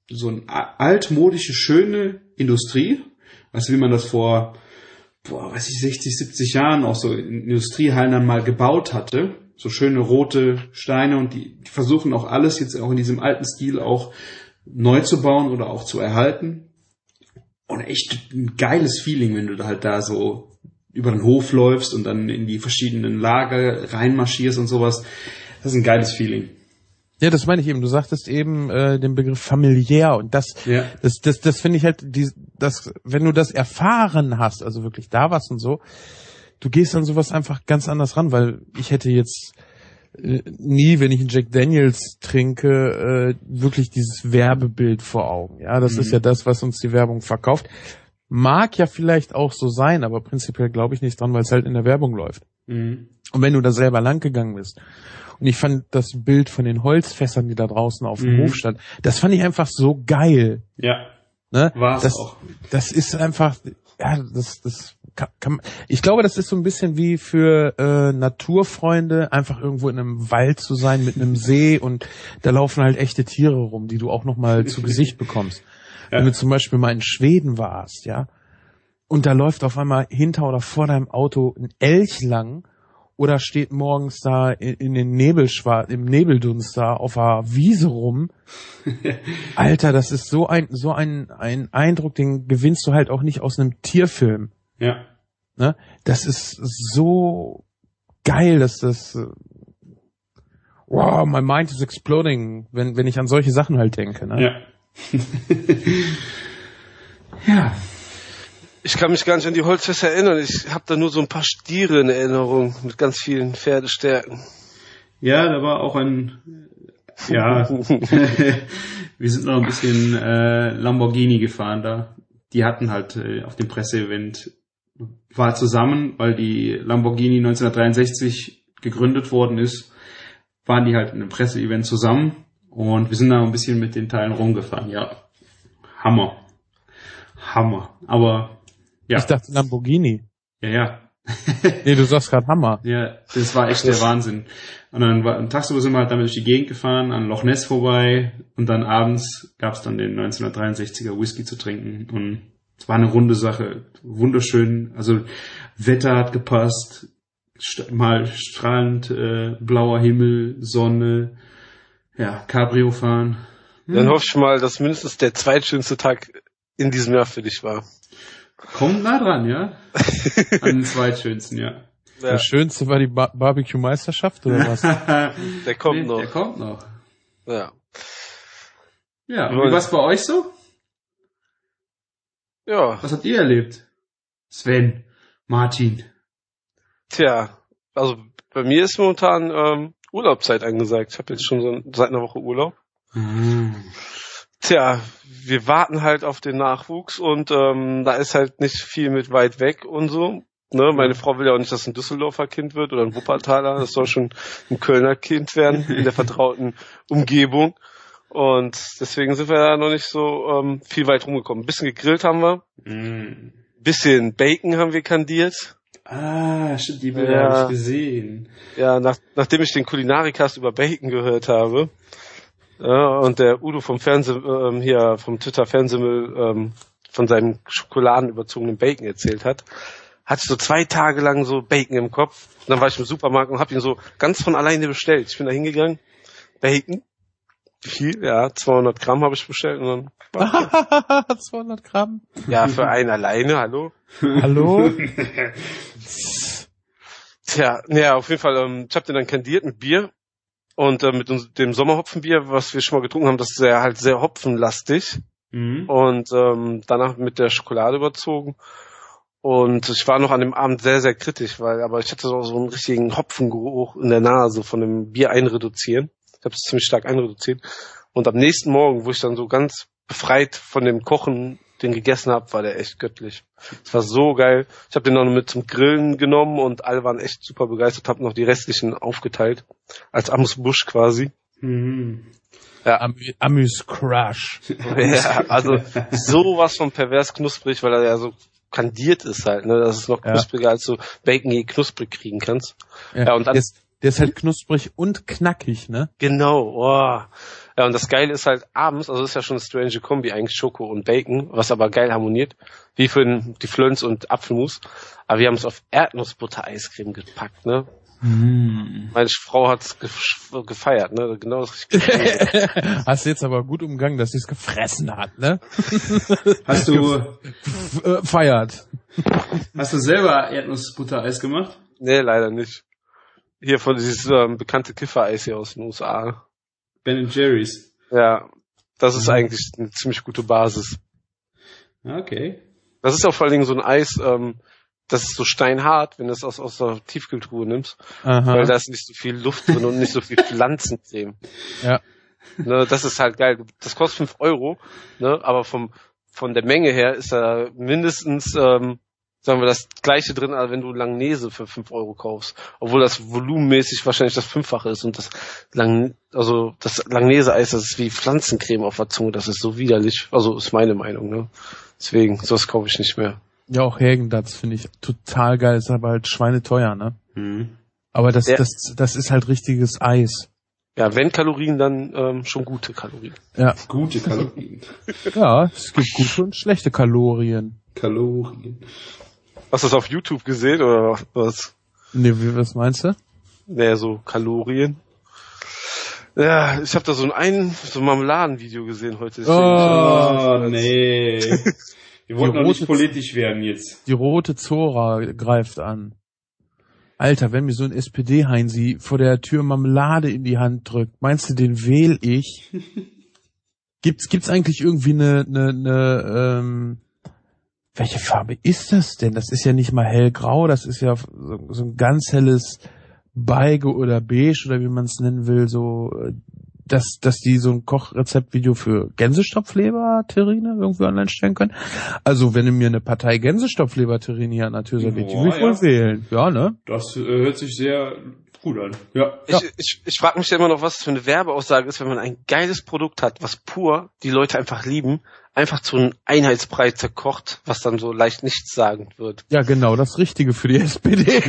so eine altmodische, schöne Industrie. Weißt du, wie man das vor, 60, 70 Jahren auch so in Industriehallen dann mal gebaut hatte. So schöne rote Steine und die versuchen auch alles jetzt auch in diesem alten Stil auch neu zu bauen oder auch zu erhalten. Und echt ein geiles Feeling, wenn du da halt da so über den Hof läufst und dann in die verschiedenen Lager reinmarschierst und sowas. Das ist ein geiles Feeling. Ja, das meine ich eben. Du sagtest eben den Begriff familiär und das finde ich halt, wenn du das erfahren hast, also wirklich da warst und so, du gehst an sowas einfach ganz anders ran, weil ich hätte jetzt nie, wenn ich einen Jack Daniels trinke, wirklich dieses Werbebild vor Augen. Ja, das ist ja das, was uns die Werbung verkauft. Mag ja vielleicht auch so sein, aber prinzipiell glaube ich nicht dran, weil es halt in der Werbung läuft. Und wenn du da selber lang gegangen bist. Und ich fand das Bild von den Holzfässern, die da draußen auf dem Hof standen, das fand ich einfach so geil. Ja. Ne? War es auch. Das ist einfach, ja, kann, ich glaube, das ist so ein bisschen wie für Naturfreunde, einfach irgendwo in einem Wald zu sein mit einem See und da laufen halt echte Tiere rum, die du auch nochmal zu Gesicht bekommst. Ja. Wenn du zum Beispiel mal in Schweden warst, ja, und da läuft auf einmal hinter oder vor deinem Auto ein Elch lang oder steht morgens da in den im Nebeldunst da auf der Wiese rum. Alter, das ist so ein Eindruck, den gewinnst du halt auch nicht aus einem Tierfilm. Ja. Ne? Das ist so geil, dass das wow, my mind is exploding, wenn ich an solche Sachen halt denke. Ne? Ja. Ja. Ich kann mich gar nicht an die Holzfässer erinnern. Ich habe da nur so ein paar Stiere in Erinnerung mit ganz vielen Pferdestärken. Ja, da war auch wir sind noch ein bisschen Lamborghini gefahren da. Die hatten halt auf dem Presseevent, war zusammen, weil die Lamborghini 1963 gegründet worden ist, waren die halt in einem Presseevent zusammen und wir sind da ein bisschen mit den Teilen rumgefahren. Ja, Hammer. Aber ja. Ich dachte Lamborghini. Ja. Nee, du sagst gerade Hammer. Ja, das war echt der Wahnsinn. Und dann tagsüber sind wir halt damit durch die Gegend gefahren, an Loch Ness vorbei und dann abends gab's dann den 1963er Whisky zu trinken und es war eine runde Sache, wunderschön, also Wetter hat gepasst, mal strahlend blauer Himmel, Sonne, ja, Cabrio fahren. Dann hoffe ich mal, dass mindestens der zweitschönste Tag in diesem Jahr für dich war. Kommt nah dran, ja? An den zweitschönsten, ja. Das Schönste war die Barbecue-Meisterschaft, oder was? Der kommt noch. Der kommt noch. Ja. Ja, und wie war's bei euch so? Ja. Was habt ihr erlebt? Sven, Martin. Tja, also bei mir ist momentan Urlaubszeit angesagt. Ich habe jetzt schon seit einer Woche Urlaub. Tja, wir warten halt auf den Nachwuchs und da ist halt nicht viel mit weit weg und so. Ne, meine Frau will ja auch nicht, dass ein Düsseldorfer Kind wird oder ein Wuppertaler. Das soll schon ein Kölner Kind werden in der vertrauten Umgebung. Und deswegen sind wir da noch nicht so viel weit rumgekommen. Ein bisschen gegrillt haben wir. Bisschen Bacon haben wir kandiert. Ah, stimmt, die Bilder habe ich gesehen. Ja, nachdem ich den Kulinarikast über Bacon gehört habe, und der Udo vom vom Twitter Fernsehmüll von seinem schokoladenüberzogenen Bacon erzählt hat, hatte ich so 2 Tage lang so Bacon im Kopf. Und dann war ich im Supermarkt und habe ihn so ganz von alleine bestellt. Ich bin da hingegangen, Bacon, wie viel? Ja, 200 Gramm habe ich bestellt. Und dann 200 Gramm? Ja, für einen alleine, hallo? Hallo? Tja, naja, auf jeden Fall, ich habe den dann kandiert mit Bier. Und mit dem Sommerhopfenbier, was wir schon mal getrunken haben, das ist ja halt sehr hopfenlastig. Und danach mit der Schokolade überzogen. Und ich war noch an dem Abend sehr, sehr kritisch, aber ich hatte so einen richtigen Hopfengeruch in der Nase von dem Bier einreduzieren. Ich habe es ziemlich stark einreduziert. Und am nächsten Morgen, wo ich dann so ganz befreit von dem Kochen den gegessen habe, war der echt göttlich. Es war so geil. Ich habe den noch mit zum Grillen genommen und alle waren echt super begeistert. Habe noch die restlichen aufgeteilt. Als Amuse-Bouche quasi. Ja. Amuse Crush. Ja, also sowas von pervers knusprig, weil er ja so kandiert ist halt, ne? Das ist noch knuspriger, als du Bacon je knusprig kriegen kannst. Ja, und dann, der ist halt knusprig und knackig, ne? Genau, Ja, und das Geile ist halt abends, also das ist ja schon eine strange Kombi eigentlich, Schoko und Bacon, was aber geil harmoniert, wie für die Flöns und Apfelmus. Aber wir haben es auf Erdnussbutter-Eiscreme gepackt, ne? Meine Frau hat's gefeiert, ne? Genau das richtig. Hast du jetzt aber gut umgangen, dass sie es gefressen hat, ne? Hast du Feiert. Hast du selber Erdnussbutter-Eis gemacht? Nee, leider nicht. Hier von dieses bekannte Kiffer-Eis hier aus den USA. Ben & Jerry's. Ja, das ist eigentlich eine ziemlich gute Basis. Okay. Das ist auch vor allen Dingen so ein Eis, das ist so steinhart, wenn du es aus der Tiefkühltruhe nimmst. Aha. Weil da ist nicht so viel Luft drin und nicht so viel Pflanzencreme. Ja. Ne, das ist halt geil. Das kostet 5 €, ne, aber von der Menge her ist da mindestens, sagen wir, das gleiche drin, als wenn du Langnese für 5 € kaufst. Obwohl das volumenmäßig wahrscheinlich das 5-fache ist und das Langnese-Eis, das ist wie Pflanzencreme auf der Zunge, das ist so widerlich. Also ist meine Meinung, ne. Deswegen, sowas kaufe ich nicht mehr. Ja, auch Häagen-Dazs finde ich total geil, ist aber halt schweineteuer, ne? Aber das ist halt richtiges Eis. Ja, wenn Kalorien, dann schon gute Kalorien. Ja. Gute Kalorien. Ja, es gibt gute und schlechte Kalorien. Hast du das auf YouTube gesehen oder was? Nee, was meinst du? Naja, so Kalorien. Ja, ich habe da so ein Marmeladenvideo gesehen heute. Oh, nee. Wir wollten doch nicht politisch werden jetzt. Die rote Zora greift an. Alter, wenn mir so ein SPD-Heinsi vor der Tür Marmelade in die Hand drückt, meinst du, den wähl ich? Gibt's eigentlich irgendwie welche Farbe ist das denn? Das ist ja nicht mal hellgrau, das ist ja so ein ganz helles Beige oder Beige oder wie man es nennen will, so, dass die so ein Kochrezeptvideo für Gänsestopfleber-Terrine irgendwie online stellen können. Also, wenn du mir eine Partei Gänsestopfleber-Terrine hier an der Tür serviert, die will ich wohl wählen. Ja, ne? Das hört sich sehr gut an. Ja. Ich frage mich ja immer noch, was das für eine Werbeaussage ist, wenn man ein geiles Produkt hat, was pur die Leute einfach lieben, einfach zu einem Einheitsbrei zerkocht, was dann so leicht nichtssagend wird. Ja, genau, das Richtige für die SPD.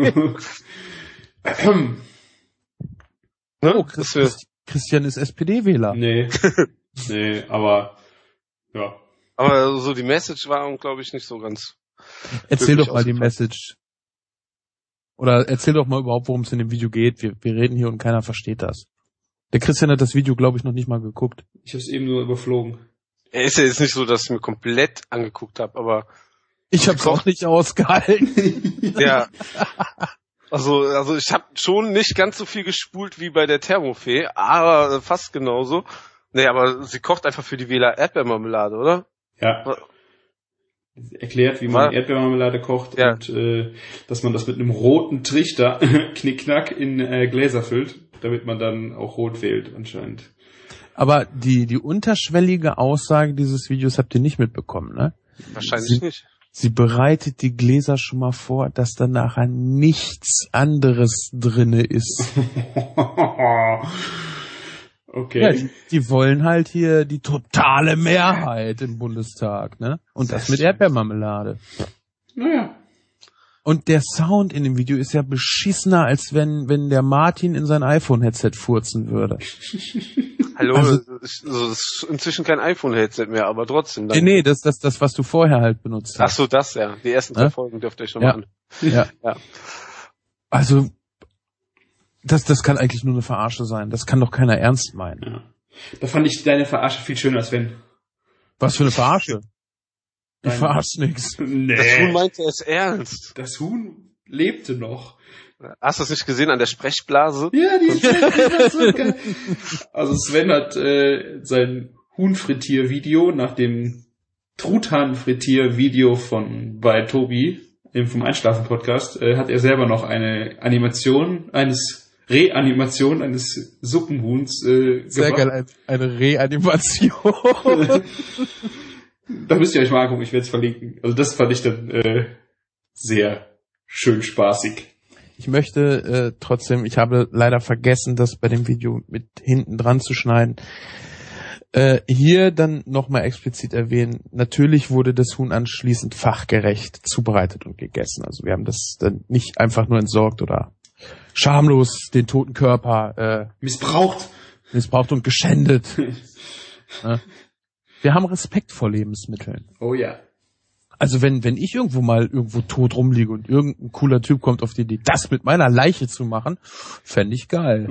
Ne? Oh, Christian ist SPD-Wähler. Nee, aber ja. Aber so die Message war, glaube ich, nicht so ganz. Erzähl doch mal die Message. Oder erzähl doch mal überhaupt, worum es in dem Video geht. Wir reden hier und keiner versteht das. Der Christian hat das Video, glaube ich, noch nicht mal geguckt. Ich habe es eben nur überflogen. Ist ja jetzt nicht so, dass ich mir komplett angeguckt habe, aber ich habe es auch nicht ausgehalten. Ja. Also ich habe schon nicht ganz so viel gespult wie bei der Thermofee, aber fast genauso. Nee, aber sie kocht einfach für die Wähler Erdbeermarmelade, oder? Ja. Erklärt, wie man Erdbeermarmelade kocht und dass man das mit einem roten Trichter knickknack in Gläser füllt, damit man dann auch rot wählt anscheinend. Aber die unterschwellige Aussage dieses Videos habt ihr nicht mitbekommen, ne? Wahrscheinlich nicht. Sie bereitet die Gläser schon mal vor, dass da nachher nichts anderes drinne ist. Okay. Ja, die wollen halt hier die totale Mehrheit im Bundestag, ne? Und das mit Erdbeermarmelade. Naja. Und der Sound in dem Video ist ja beschissener, als wenn der Martin in sein iPhone-Headset furzen würde. Hallo, also, das ist inzwischen kein iPhone-Headset mehr, aber trotzdem. Nee, das, was du vorher halt benutzt hast. Ach so, das, ja. Die ersten 3 Folgen dürft ihr euch nochmal an. Ja. Also, das kann eigentlich nur eine Verarsche sein. Das kann doch keiner ernst meinen. Ja. Da fand ich deine Verarsche viel schöner, Sven. Was für eine Verarsche? Ich verarsche nix. Nee. Das Huhn meinte es ernst. Das Huhn lebte noch. Hast du das nicht gesehen an der Sprechblase? Ja, die ist so geil. Also Sven hat sein Huhn-Frittier-Video nach dem Truthahn-Frittier-Video bei Tobi vom Einschlafen-Podcast hat er selber noch eine Reanimation eines Suppenhuhns sehr gemacht. geil, eine Reanimation. Da müsst ihr euch mal angucken, ich werde es verlinken. Also das fand ich dann sehr schön spaßig. Ich möchte trotzdem, ich habe leider vergessen, das bei dem Video mit hinten dran zu schneiden. Hier dann nochmal explizit erwähnen, natürlich wurde das Huhn anschließend fachgerecht zubereitet und gegessen. Also wir haben das dann nicht einfach nur entsorgt oder schamlos den toten Körper missbraucht. missbraucht und geschändet. Ja. Wir haben Respekt vor Lebensmitteln. Oh ja. Also wenn ich irgendwo tot rumliege und irgendein cooler Typ kommt auf die Idee, das mit meiner Leiche zu machen, fände ich geil.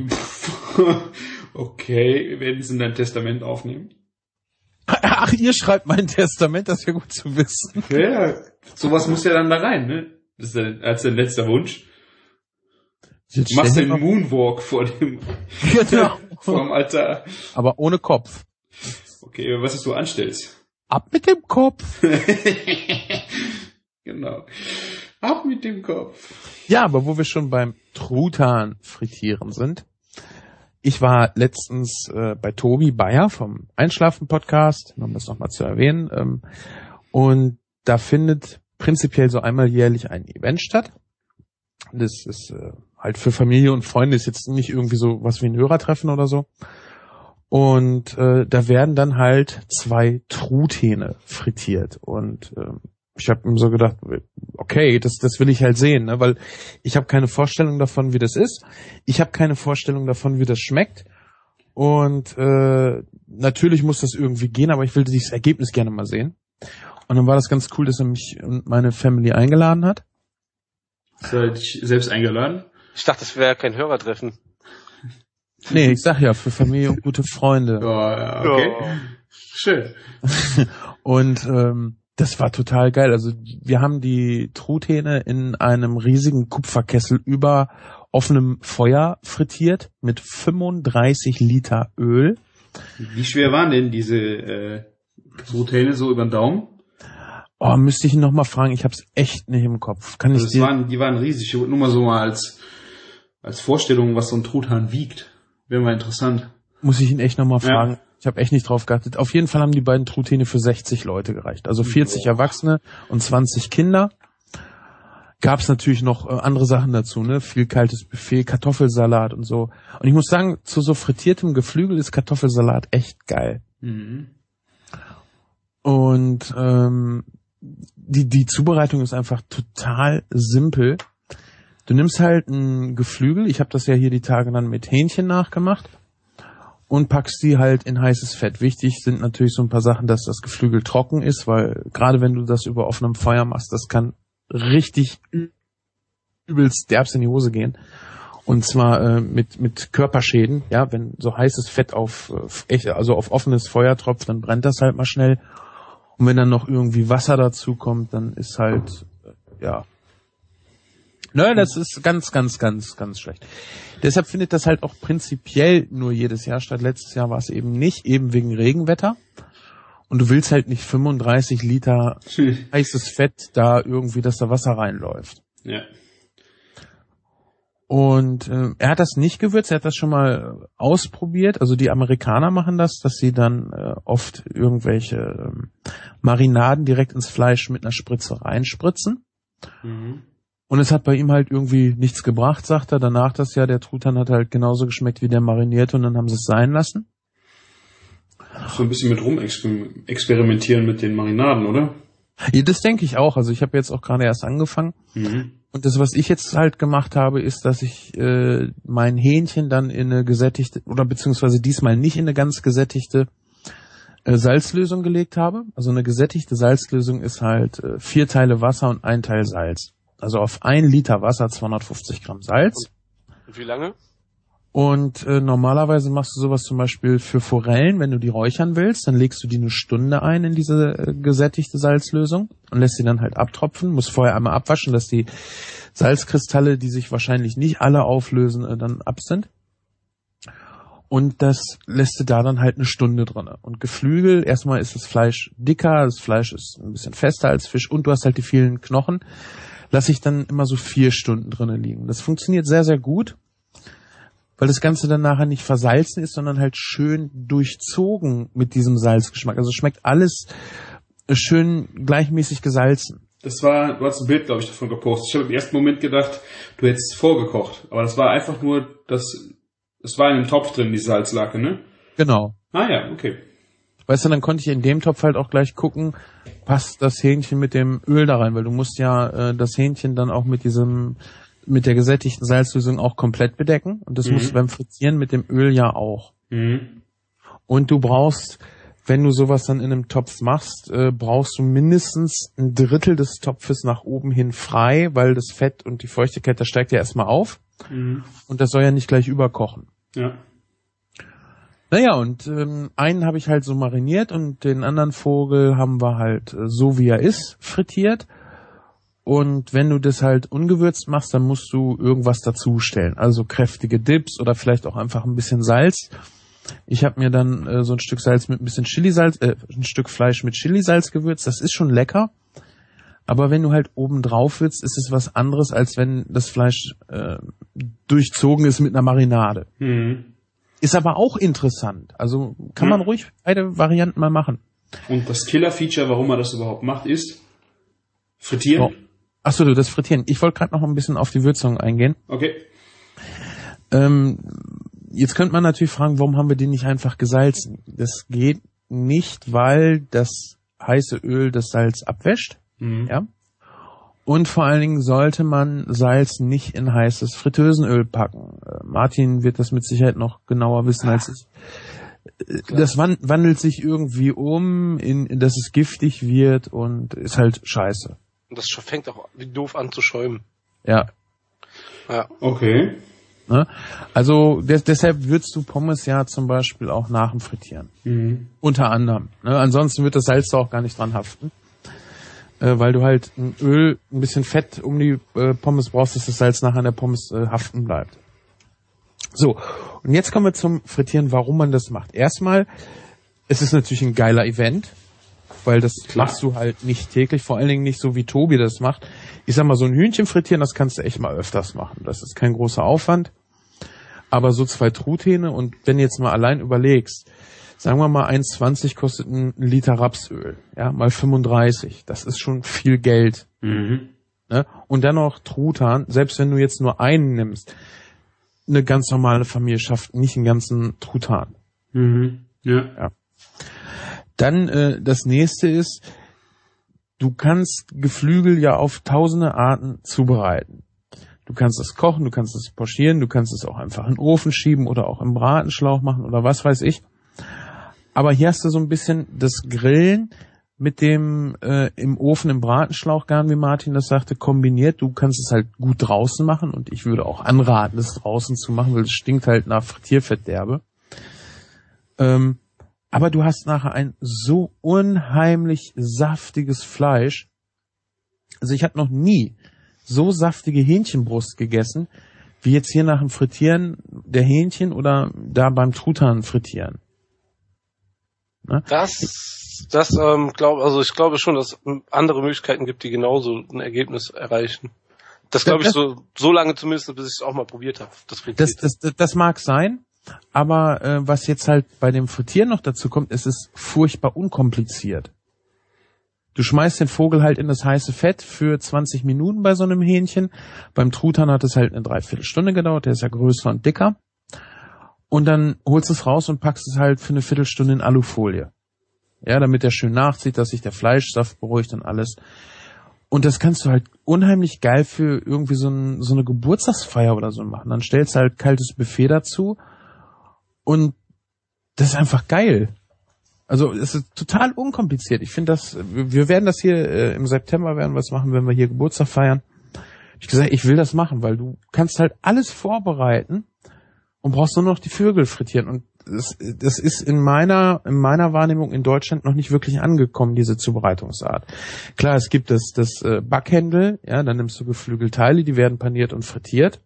Okay, wir werden es in dein Testament aufnehmen. Ach, ihr schreibt mein Testament, das wäre gut zu wissen. Ja, sowas muss ja dann da rein, ne? Das ist ja als dein letzter Wunsch. Du machst den Moonwalk vor dem Altar. Aber ohne Kopf. Okay, was du anstellst. Ab mit dem Kopf. Genau. Ab mit dem Kopf. Ja, aber wo wir schon beim Truthahn frittieren sind. Ich war letztens bei Tobi Bayer vom Einschlafen-Podcast, um das nochmal zu erwähnen. Und da findet prinzipiell so einmal jährlich ein Event statt. Das ist halt für Familie und Freunde, ist jetzt nicht irgendwie so was wie ein Hörertreffen oder so. Und da werden dann halt 2 Truthähne frittiert. Und ich habe mir so gedacht, okay, das will ich halt sehen, ne? Weil ich habe keine Vorstellung davon, wie das ist. Ich habe keine Vorstellung davon, wie das schmeckt. Und natürlich muss das irgendwie gehen, aber ich will dieses Ergebnis gerne mal sehen. Und dann war das ganz cool, dass er mich und meine Family eingeladen hat. Hast du dich selbst eingeladen? Ich dachte, das wäre kein Hörertreffen. Nee, ich sag ja, für Familie und gute Freunde. Oh, ja, okay. Oh. Schön. Und das war total geil. Also wir haben die Truthähne in einem riesigen Kupferkessel über offenem Feuer frittiert mit 35 Liter Öl. Wie schwer waren denn diese Truthähne so über den Daumen? Oh, müsste ich ihn noch mal fragen. Ich hab's echt nicht im Kopf. Kann also ich die waren riesig. Nur mal so mal als Vorstellung, was so ein Truthahn wiegt. Wäre mal interessant. Muss ich ihn echt noch mal fragen. Ja. Ich habe echt nicht drauf geachtet. Auf jeden Fall haben die beiden Truthähne für 60 Leute gereicht. Also 40 Erwachsene und 20 Kinder. Gab's natürlich noch andere Sachen dazu, ne? Viel kaltes Buffet, Kartoffelsalat und so. Und ich muss sagen, zu so frittiertem Geflügel ist Kartoffelsalat echt geil. Mhm. Und die Zubereitung ist einfach total simpel. Du nimmst halt ein Geflügel, ich habe das ja hier die Tage dann mit Hähnchen nachgemacht, und packst die halt in heißes Fett. Wichtig sind natürlich so ein paar Sachen, dass das Geflügel trocken ist, weil gerade wenn du das über offenem Feuer machst, das kann richtig übelst derbst in die Hose gehen. Und zwar mit Körperschäden, ja, wenn so heißes Fett auf offenes Feuer tropft, dann brennt das halt mal schnell. Und wenn dann noch irgendwie Wasser dazu kommt, dann ist halt, das ist ganz, ganz, ganz, ganz schlecht. Deshalb findet das halt auch prinzipiell nur jedes Jahr statt. Letztes Jahr war es eben nicht, eben wegen Regenwetter. Und du willst halt nicht 35 Liter heißes Fett da irgendwie, dass da Wasser reinläuft. Ja. Und er hat das nicht gewürzt, er hat das schon mal ausprobiert. Also die Amerikaner machen das, dass sie dann oft irgendwelche Marinaden direkt ins Fleisch mit einer Spritze reinspritzen. Mhm. Und es hat bei ihm halt irgendwie nichts gebracht, sagt er. Danach das Jahr, der Truthahn hat halt genauso geschmeckt wie der marinierte, und dann haben sie es sein lassen. So ein bisschen mit experimentieren mit den Marinaden, oder? Ja, das denke ich auch. Also ich habe jetzt auch gerade erst angefangen. Mhm. Und das, was ich jetzt halt gemacht habe, ist, dass ich mein Hähnchen dann in eine gesättigte, oder beziehungsweise diesmal nicht in eine ganz gesättigte Salzlösung gelegt habe. Also eine gesättigte Salzlösung ist halt 4 Teile Wasser und 1 Teil Salz. Also auf 1 Liter Wasser 250 Gramm Salz. Und wie lange? Und normalerweise machst du sowas zum Beispiel für Forellen, wenn du die räuchern willst, dann legst du die 1 Stunde ein in diese gesättigte Salzlösung und lässt sie dann halt abtropfen, musst vorher einmal abwaschen, dass die Salzkristalle, die sich wahrscheinlich nicht alle auflösen, dann ab sind. Und das lässt du da dann halt 1 Stunde drin. Und Geflügel, erstmal ist das Fleisch dicker, das Fleisch ist ein bisschen fester als Fisch und du hast halt die vielen Knochen. Lasse ich dann immer so 4 Stunden drinnen liegen. Das funktioniert sehr, sehr gut, weil das Ganze dann nachher nicht versalzen ist, sondern halt schön durchzogen mit diesem Salzgeschmack. Also schmeckt alles schön gleichmäßig gesalzen. Du hast ein Bild, glaube ich, davon gepostet. Ich habe im ersten Moment gedacht, du hättest es vorgekocht. Aber das war einfach nur, es war in einem Topf drin, die Salzlake, ne? Genau. Ah ja, okay. Weißt du, dann konnte ich in dem Topf halt auch gleich gucken, passt das Hähnchen mit dem Öl da rein, weil du musst ja das Hähnchen dann auch mit der gesättigten Salzlösung auch komplett bedecken, und das musst du beim Frittieren mit dem Öl ja auch. Mhm. Und du brauchst, wenn du sowas dann in einem Topf machst, brauchst du mindestens ein Drittel des Topfes nach oben hin frei, weil das Fett und die Feuchtigkeit, das steigt ja erstmal auf. Mhm. Und das soll ja nicht gleich überkochen. Ja. Naja, und einen habe ich halt so mariniert und den anderen Vogel haben wir halt so wie er ist frittiert. Und wenn du das halt ungewürzt machst, dann musst du irgendwas dazustellen. Also kräftige Dips oder vielleicht auch einfach ein bisschen Salz. Ich habe mir dann so ein Stück Salz mit ein bisschen Chilisalz, ein Stück Fleisch mit Chilisalz gewürzt. Das ist schon lecker. Aber wenn du halt oben drauf würzt, ist es was anderes, als wenn das Fleisch durchzogen ist mit einer Marinade. Mhm. Ist aber auch interessant. Also kann man ruhig beide Varianten mal machen. Und das Killer-Feature, warum man das überhaupt macht, ist frittieren. Oh. Achso, du, das Frittieren. Ich wollte gerade noch ein bisschen auf die Würzung eingehen. Okay. Jetzt könnte man natürlich fragen, warum haben wir den nicht einfach gesalzen? Das geht nicht, weil das heiße Öl das Salz abwäscht. Mhm. Ja. Und vor allen Dingen sollte man Salz nicht in heißes Fritteusenöl packen. Martin wird das mit Sicherheit noch genauer wissen als ich. Das wandelt sich irgendwie um, dass es giftig wird und ist halt scheiße. Und das fängt auch wie doof an zu schäumen. Ja. Ja. Okay. Ne? Also deshalb würzt du Pommes ja zum Beispiel auch nach dem Frittieren. Mhm. Unter anderem. Ne? Ansonsten wird das Salz da auch gar nicht dran haften. Weil du halt ein Öl, ein bisschen Fett um die Pommes brauchst, dass das Salz nachher an der Pommes haften bleibt. So, und jetzt kommen wir zum Frittieren, warum man das macht. Erstmal, es ist natürlich ein geiler Event, weil das machst du halt nicht täglich, vor allen Dingen nicht so, wie Tobi das macht. Ich sag mal, so ein Hühnchen frittieren, das kannst du echt mal öfters machen. Das ist kein großer Aufwand. Aber so 2 Truthähne und wenn du jetzt mal allein überlegst, sagen wir mal 1,20 kostet ein Liter Rapsöl, ja, mal 35. Das ist schon viel Geld. Mhm. Ne? Und dann noch Truthahn, selbst wenn du jetzt nur einen nimmst, eine ganz normale Familie schafft nicht einen ganzen Truthahn. Mhm. Ja. Dann das nächste ist, du kannst Geflügel ja auf tausende Arten zubereiten. Du kannst es kochen, du kannst es pochieren, du kannst es auch einfach in den Ofen schieben oder auch im Bratenschlauch machen oder was weiß ich. Aber hier hast du so ein bisschen das Grillen mit dem im Ofen im Bratenschlauchgarn, wie Martin das sagte, kombiniert. Du kannst es halt gut draußen machen und ich würde auch anraten, es draußen zu machen, weil es stinkt halt nach Frittierfett derbe. Aber du hast nachher ein so unheimlich saftiges Fleisch. Also ich habe noch nie so saftige Hähnchenbrust gegessen, wie jetzt hier nach dem Frittieren der Hähnchen oder da beim Truthahn frittieren. Ne? Ich glaube schon, dass es andere Möglichkeiten gibt, die genauso ein Ergebnis erreichen. Das glaube ich so lange zumindest, bis ich es auch mal probiert habe. Das mag sein, aber was jetzt halt bei dem Frittieren noch dazu kommt, es ist furchtbar unkompliziert. Du schmeißt den Vogel halt in das heiße Fett für 20 Minuten bei so einem Hähnchen. Beim Truthahn hat es halt eine Dreiviertelstunde gedauert, der ist ja größer und dicker. Und dann holst du es raus und packst es halt für eine Viertelstunde in Alufolie. Ja, damit der schön nachzieht, dass sich der Fleischsaft beruhigt und alles. Und das kannst du halt unheimlich geil für irgendwie so eine Geburtstagsfeier oder so machen. Dann stellst du halt kaltes Buffet dazu und das ist einfach geil. Also es ist total unkompliziert. Ich finde wir werden das hier im September werden was machen, wenn wir hier Geburtstag feiern. Ich gesagt, ich will das machen, weil du kannst halt alles vorbereiten und brauchst nur noch die Vögel frittieren. Und das ist in meiner Wahrnehmung in Deutschland noch nicht wirklich angekommen, diese Zubereitungsart. Klar, es gibt das Backhändel, ja, dann nimmst du Geflügelteile, die werden paniert und frittiert.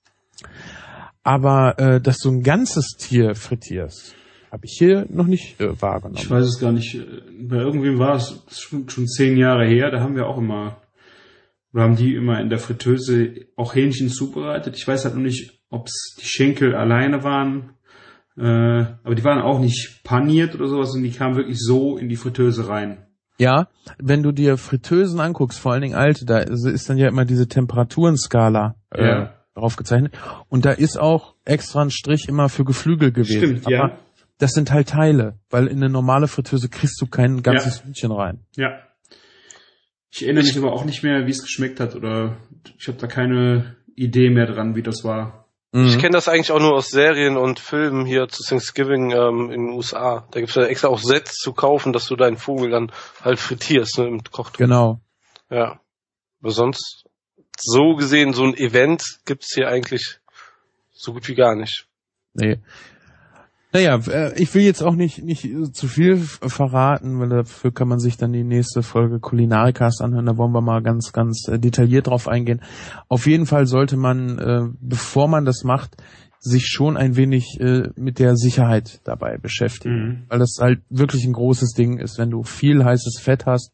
Aber dass du ein ganzes Tier frittierst, habe ich hier noch nicht wahrgenommen. Ich weiß es gar nicht. Bei irgendwem war es schon 10 Jahre her, da haben die immer in der Fritteuse auch Hähnchen zubereitet. Ich weiß halt noch nicht, ob es die Schenkel alleine waren, aber die waren auch nicht paniert oder sowas und die kamen wirklich so in die Fritteuse rein. Ja, wenn du dir Fritteusen anguckst, vor allen Dingen alte, da ist dann ja immer diese Temperaturenskala drauf gezeichnet und da ist auch extra ein Strich immer für Geflügel gewesen. Stimmt, aber ja. Das sind halt Teile, weil in eine normale Fritteuse kriegst du kein ganzes Hühnchen rein. Ja. Ich erinnere mich aber auch nicht mehr, wie es geschmeckt hat oder ich habe da keine Idee mehr dran, wie das war. Ich kenne das eigentlich auch nur aus Serien und Filmen hier zu Thanksgiving in den USA. Da gibt's ja extra auch Sets zu kaufen, dass du deinen Vogel dann halt frittierst, ne, im Kochtopf. Genau. Ja. Aber sonst, so gesehen, so ein Event gibt's hier eigentlich so gut wie gar nicht. Nee. Naja, ich will jetzt auch nicht zu viel verraten, weil dafür kann man sich dann die nächste Folge Kulinarikast anhören. Da wollen wir mal ganz, ganz detailliert drauf eingehen. Auf jeden Fall sollte man, bevor man das macht, sich schon ein wenig mit der Sicherheit dabei beschäftigen. Weil das halt wirklich ein großes Ding ist, wenn du viel heißes Fett hast.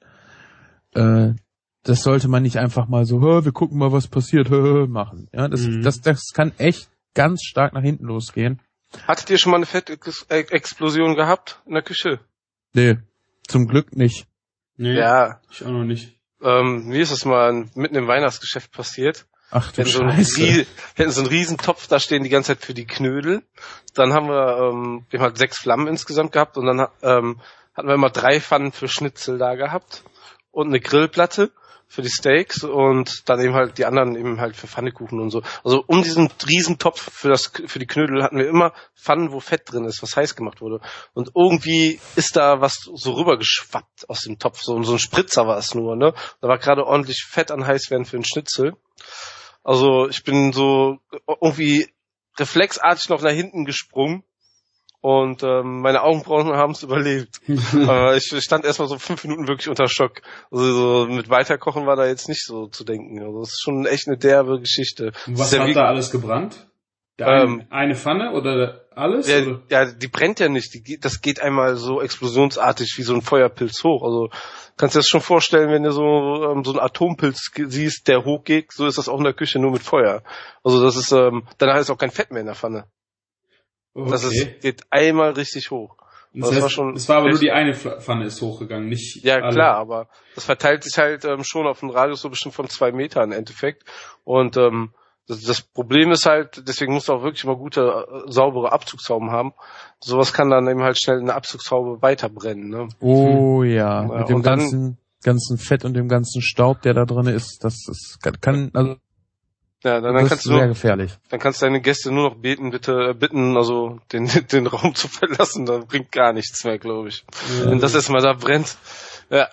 Das sollte man nicht einfach mal so, wir gucken mal, was passiert, machen. Ja, das kann echt ganz stark nach hinten losgehen. Hattet ihr schon mal eine Fettexplosion gehabt in der Küche? Nee, zum Glück nicht. Nee, ja. Ich auch noch nicht. Mir ist es mal mitten im Weihnachtsgeschäft passiert. Ach du Scheiße. Wir hatten so einen riesen Topf da stehen die ganze Zeit für die Knödel. Dann haben wir halt 6 Flammen insgesamt gehabt und dann hatten wir immer 3 Pfannen für Schnitzel da gehabt und eine Grillplatte für die Steaks und dann eben halt die anderen eben halt für Pfannekuchen und so. Also um diesen riesen Topf für die Knödel hatten wir immer Pfannen, wo Fett drin ist, was heiß gemacht wurde. Und irgendwie ist da was so rübergeschwappt aus dem Topf, so ein Spritzer war es nur, ne? Da war gerade ordentlich Fett an Heißwerden für den Schnitzel. Also ich bin so irgendwie reflexartig noch nach hinten gesprungen. Und meine Augenbrauen haben es überlebt. Aber ich stand erstmal so 5 Minuten wirklich unter Schock. Also so mit Weiterkochen war da jetzt nicht so zu denken. Also das ist schon echt eine derbe Geschichte. Und was hat da alles gebrannt? Eine Pfanne oder alles? Ja, die brennt ja nicht. Das geht einmal so explosionsartig wie so ein Feuerpilz hoch. Also kannst du dir das schon vorstellen, wenn du so einen Atompilz siehst, der hochgeht, so ist das auch in der Küche nur mit Feuer. Also das ist danach ist auch kein Fett mehr in der Pfanne. Okay. Das geht einmal richtig hoch. Das war aber nur die eine Pfanne ist hochgegangen, nicht ja, alle. Klar, aber das verteilt sich halt schon auf einen Radius so bestimmt von 2 Metern im Endeffekt. Und das Problem ist halt, deswegen musst du auch wirklich mal gute, saubere Abzugshauben haben. Sowas kann dann eben halt schnell in der Abzugshaube weiterbrennen. Ne? Oh ja, mit dem ganzen Fett und dem ganzen Staub, der da drin ist, kann ja, dann das kannst ist sehr gefährlich. Dann kannst du deine Gäste nur noch bitten, also den Raum zu verlassen. Das bringt gar nichts mehr, glaube ich. Ja. Wenn das erstmal da brennt. Ja.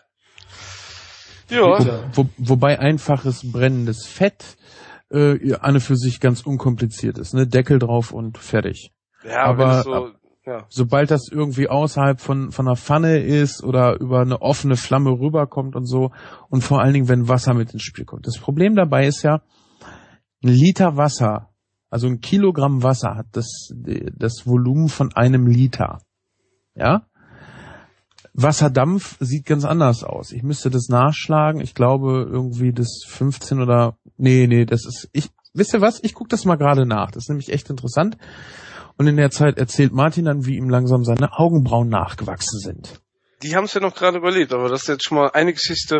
Ja. Wobei einfaches brennendes Fett an und für sich ganz unkompliziert ist. Ne? Deckel drauf und fertig. Ja, aber sobald das irgendwie außerhalb von einer Pfanne ist oder über eine offene Flamme rüberkommt und so und vor allen Dingen, wenn Wasser mit ins Spiel kommt. Das Problem dabei ist ja, 1 Liter Wasser, also 1 Kilogramm Wasser hat das Volumen von 1 Liter. Ja? Wasserdampf sieht ganz anders aus. Ich müsste das nachschlagen. Ich glaube irgendwie das 15 oder das ist wisst ihr was? Ich gucke das mal gerade nach. Das ist nämlich echt interessant. Und in der Zeit erzählt Martin dann, wie ihm langsam seine Augenbrauen nachgewachsen sind. Die haben es ja noch gerade überlebt, aber das ist jetzt schon mal eine Geschichte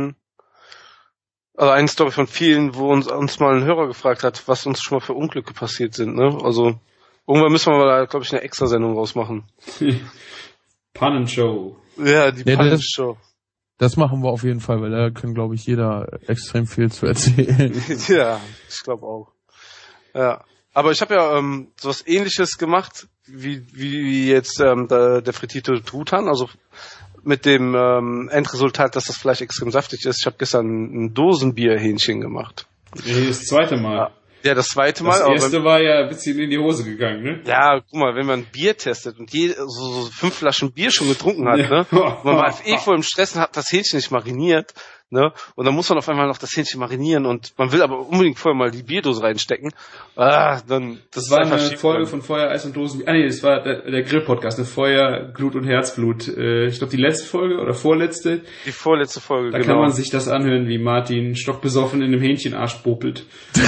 eine Story von vielen, wo uns mal ein Hörer gefragt hat, was uns schon mal für Unglücke passiert sind, ne? Also, irgendwann müssen wir mal da, glaube ich, eine Extra-Sendung rausmachen. Pannenshow. Ja, die Pannenshow. Das machen wir auf jeden Fall, weil da kann, glaube ich, jeder extrem viel zu erzählen. Ja, ich glaube auch. Ja. Aber ich habe ja sowas Ähnliches gemacht, wie jetzt der frittierte Truthahn, also mit dem Endresultat, dass das Fleisch extrem saftig ist. Ich habe gestern ein Dosenbierhähnchen gemacht. Das zweite Mal. Ja, das zweite Mal. Das erste war ja ein bisschen in die Hose gegangen, ne? Ja, guck mal, wenn man Bier testet und so 5 Flaschen Bier schon getrunken hat, ne? Man war voll im Stress und hat das Hähnchen nicht mariniert, ne? Und dann muss man auf einmal noch das Hähnchen marinieren und man will aber unbedingt vorher mal die Bierdose reinstecken. Das war eine Folge von Feuer, Eis und Dosen. Das war der Grill-Podcast, eine Feuer, Glut und Herzblut. Ich glaube, die letzte Folge oder vorletzte. Die vorletzte Folge, da kann man sich das anhören, wie Martin stockbesoffen in einem Hähnchenarsch popelt.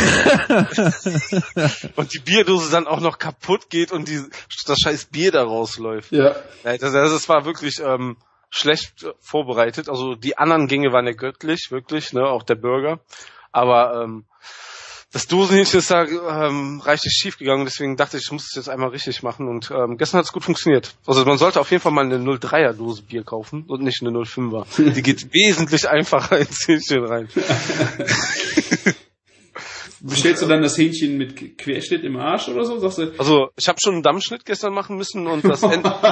Und die Bierdose dann auch noch kaputt geht und das scheiß Bier da rausläuft. Ja. Das war wirklich schlecht vorbereitet. Also die anderen Gänge waren ja göttlich, wirklich, ne, auch der Burger. Aber das Dosenhähnchen ist da reichlich schief gegangen, deswegen dachte ich muss es jetzt einmal richtig machen. Und gestern hat es gut funktioniert. Also man sollte auf jeden Fall mal eine 0,3er Dose Bier kaufen und nicht eine 0,5er. Die geht wesentlich einfacher ins Hähnchen rein. Bestellst du dann das Hähnchen mit Querschnitt im Arsch oder so? Sagst du? Also ich habe schon einen Dammschnitt gestern machen müssen und das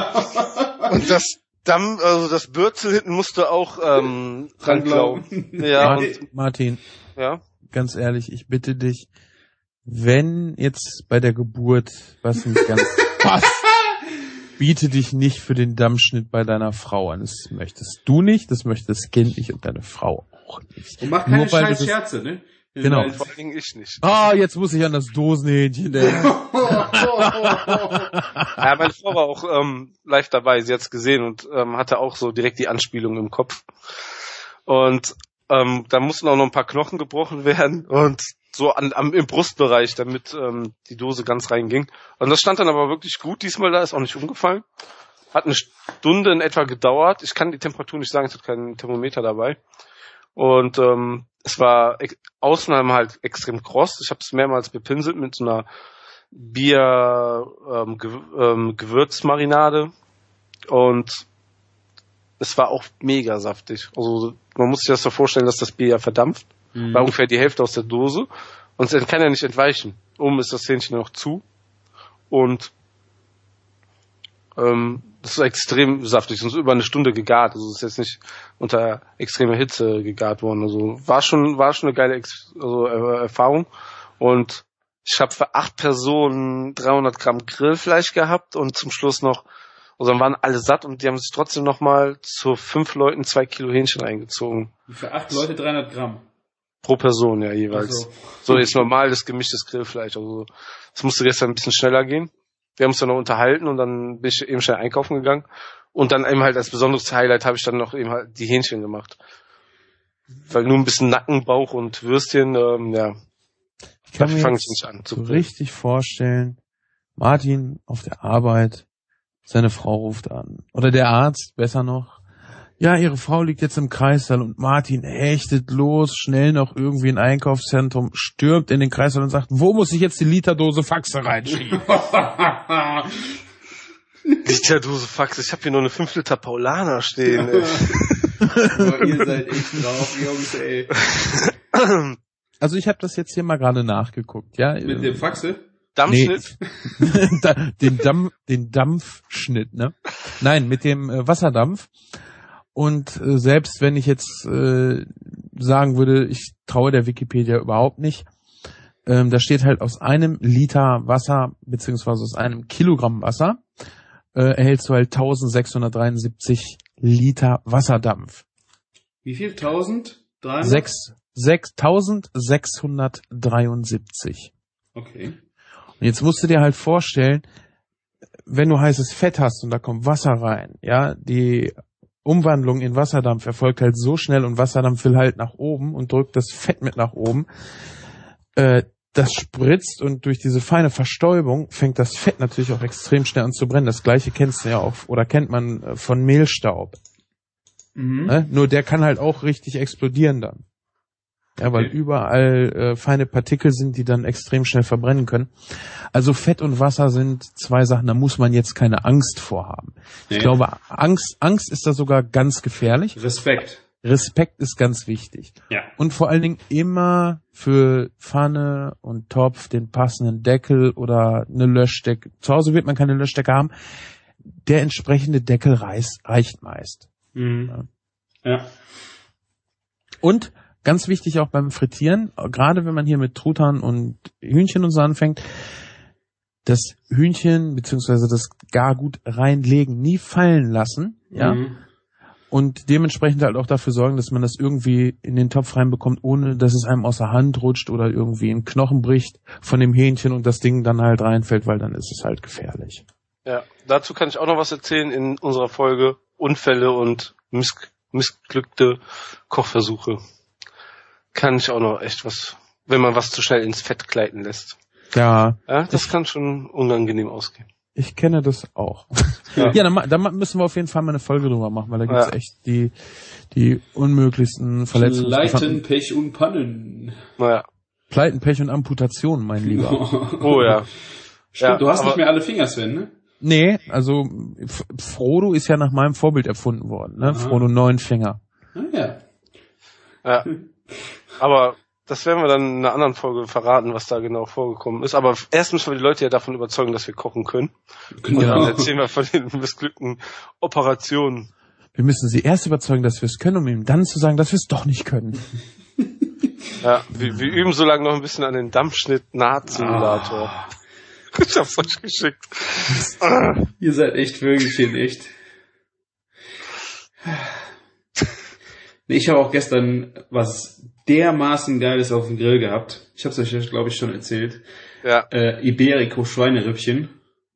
das Bürzel hinten musste auch dran glauben. Ja, Martin, ja. Ganz ehrlich, ich bitte dich, wenn jetzt bei der Geburt was nicht ganz passt, biete dich nicht für den Dammschnitt bei deiner Frau an. Das möchtest du nicht, das möchte das Kind nicht und deine Frau auch nicht. Und mach keine scheiß Scherze, ne? Genau. Vor allen Dingen ich nicht. Jetzt muss ich an das Dosenhähnchen denken. Ja, meine Frau war auch live dabei, sie hat's gesehen und hatte auch so direkt die Anspielung im Kopf. Und da mussten auch noch ein paar Knochen gebrochen werden und so im Brustbereich, damit die Dose ganz reinging. Und das stand dann aber wirklich gut diesmal da, ist auch nicht umgefallen. Hat eine Stunde in etwa gedauert. Ich kann die Temperatur nicht sagen, ich hatte keinen Thermometer dabei. Und es war außen halt extrem kross. Ich habe es mehrmals bepinselt mit so einer Gewürzmarinade. Und es war auch mega saftig. Also man muss sich das so vorstellen, dass das Bier ja verdampft. War ungefähr die Hälfte aus der Dose. Und es kann ja nicht entweichen. Oben ist das Hähnchen noch zu. Und das ist extrem saftig. Es ist über eine Stunde gegart. Also es ist jetzt nicht unter extremer Hitze gegart worden. Also war schon eine geile Erfahrung. Und ich habe für 8 Personen 300 Gramm Grillfleisch gehabt und zum Schluss noch, also dann waren alle satt und die haben sich trotzdem nochmal zu 5 Leuten 2 Kilo Hähnchen eingezogen. Für 8 Leute 300 Gramm? Pro Person, ja, jeweils. So ist normales gemischtes Grillfleisch. Also das musste gestern ein bisschen schneller gehen. Wir haben uns dann noch unterhalten und dann bin ich eben schnell einkaufen gegangen. Und dann eben halt als besonderes Highlight habe ich dann noch eben halt die Hähnchen gemacht. Weil nur ein bisschen Nacken, Bauch und Würstchen, ich kann mir jetzt so richtig vorstellen, Martin auf der Arbeit, seine Frau ruft an. Oder der Arzt, besser noch. Ja, ihre Frau liegt jetzt im Kreissaal und Martin hechtet los, schnell noch irgendwie in ein Einkaufszentrum, stürmt in den Kreissaal und sagt, wo muss ich jetzt die Literdose Faxe reinschieben? Literdose Faxe, ich habe hier nur eine 5 Liter Paulaner stehen. Ey. Oh, ihr seid echt drauf, Jungs, ey. Also ich habe das jetzt hier mal gerade nachgeguckt, ja. Mit dem Faxe? Dampfschnitt? Nee, den Dampfschnitt, ne? Nein, mit dem Wasserdampf. Und selbst wenn ich jetzt sagen würde, ich traue der Wikipedia überhaupt nicht, da steht halt aus 1 Liter Wasser, beziehungsweise aus 1 Kilogramm Wasser, erhältst du halt 1673 Liter Wasserdampf. Wie viel? 1300? 6673. Okay. Und jetzt musst du dir halt vorstellen, wenn du heißes Fett hast und da kommt Wasser rein, ja, die Umwandlung in Wasserdampf erfolgt halt so schnell und Wasserdampf will halt nach oben und drückt das Fett mit nach oben. Das spritzt und durch diese feine Verstäubung fängt das Fett natürlich auch extrem schnell an zu brennen. Das gleiche kennst du ja auch oder kennt man von Mehlstaub. Mhm. Nur der kann halt auch richtig explodieren dann. Ja, weil überall feine Partikel sind, die dann extrem schnell verbrennen können. Also Fett und Wasser sind 2 Sachen, da muss man jetzt keine Angst vor haben. Nee. Ich glaube, Angst ist da sogar ganz gefährlich. Respekt ist ganz wichtig. Ja. Und vor allen Dingen immer für Pfanne und Topf den passenden Deckel oder eine Löschdecke. Zu Hause wird man keine Löschdecke haben. Der entsprechende Deckel reicht meist. Mhm. Ja. Und ganz wichtig auch beim Frittieren, gerade wenn man hier mit Truthahn und Hühnchen und so anfängt, das Hühnchen bzw. das Gargut reinlegen, nie fallen lassen, ja, und dementsprechend halt auch dafür sorgen, dass man das irgendwie in den Topf reinbekommt, ohne dass es einem aus der Hand rutscht oder irgendwie ein Knochen bricht von dem Hähnchen und das Ding dann halt reinfällt, weil dann ist es halt gefährlich. Ja, dazu kann ich auch noch was erzählen in unserer Folge Unfälle und missglückte Kochversuche. Kann ich auch noch echt was, wenn man was zu schnell ins Fett gleiten lässt. Ja. Das kann schon unangenehm ausgehen. Ich kenne das auch. Ja, dann müssen wir auf jeden Fall mal eine Folge drüber machen, weil da gibt's echt die unmöglichsten Verletzungen. Pleiten, Pech und Pannen. Naja. Pleiten, Pech und Amputationen, mein Lieber. Oh ja. Stimmt, du hast nicht mehr alle Finger, Sven, ne? Nee, also Frodo ist ja nach meinem Vorbild erfunden worden, ne? Frodo 9 Finger. Ah, ja. Ja. Aber Das werden wir dann in einer anderen Folge verraten, was da genau vorgekommen ist. Aber erst müssen wir die Leute ja davon überzeugen, dass wir kochen können. Genau. Und dann erzählen wir von den missglückten Operationen. Wir müssen sie erst überzeugen, dass wir es können, um ihm dann zu sagen, dass wir es doch nicht können. Ja, wir üben so lange noch ein bisschen an den Dampfschnitt-Naht-Simulator. Ich hab's euch geschickt. Ihr seid echt Vögelchen, echt. Nee, ich habe auch gestern was dermaßen Geiles auf dem Grill gehabt. Ich habe es euch, glaube ich, schon erzählt. Ja. Iberico Schweinerippchen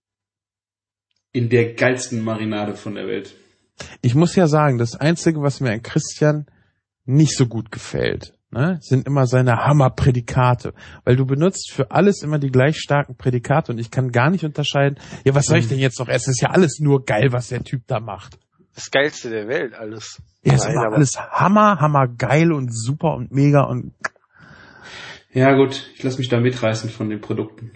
in der geilsten Marinade von der Welt. Ich muss ja sagen, das Einzige, was mir an Christian nicht so gut gefällt, ne, sind immer seine Hammerprädikate. Weil du benutzt für alles immer die gleich starken Prädikate und ich kann gar nicht unterscheiden, ja, was soll ich denn jetzt noch essen? Es ist ja alles nur geil, was der Typ da macht. Das Geilste der Welt, alles. Ja, ist immer alles Hammer geil und super und mega und... Ja gut, ich lasse mich da mitreißen von den Produkten.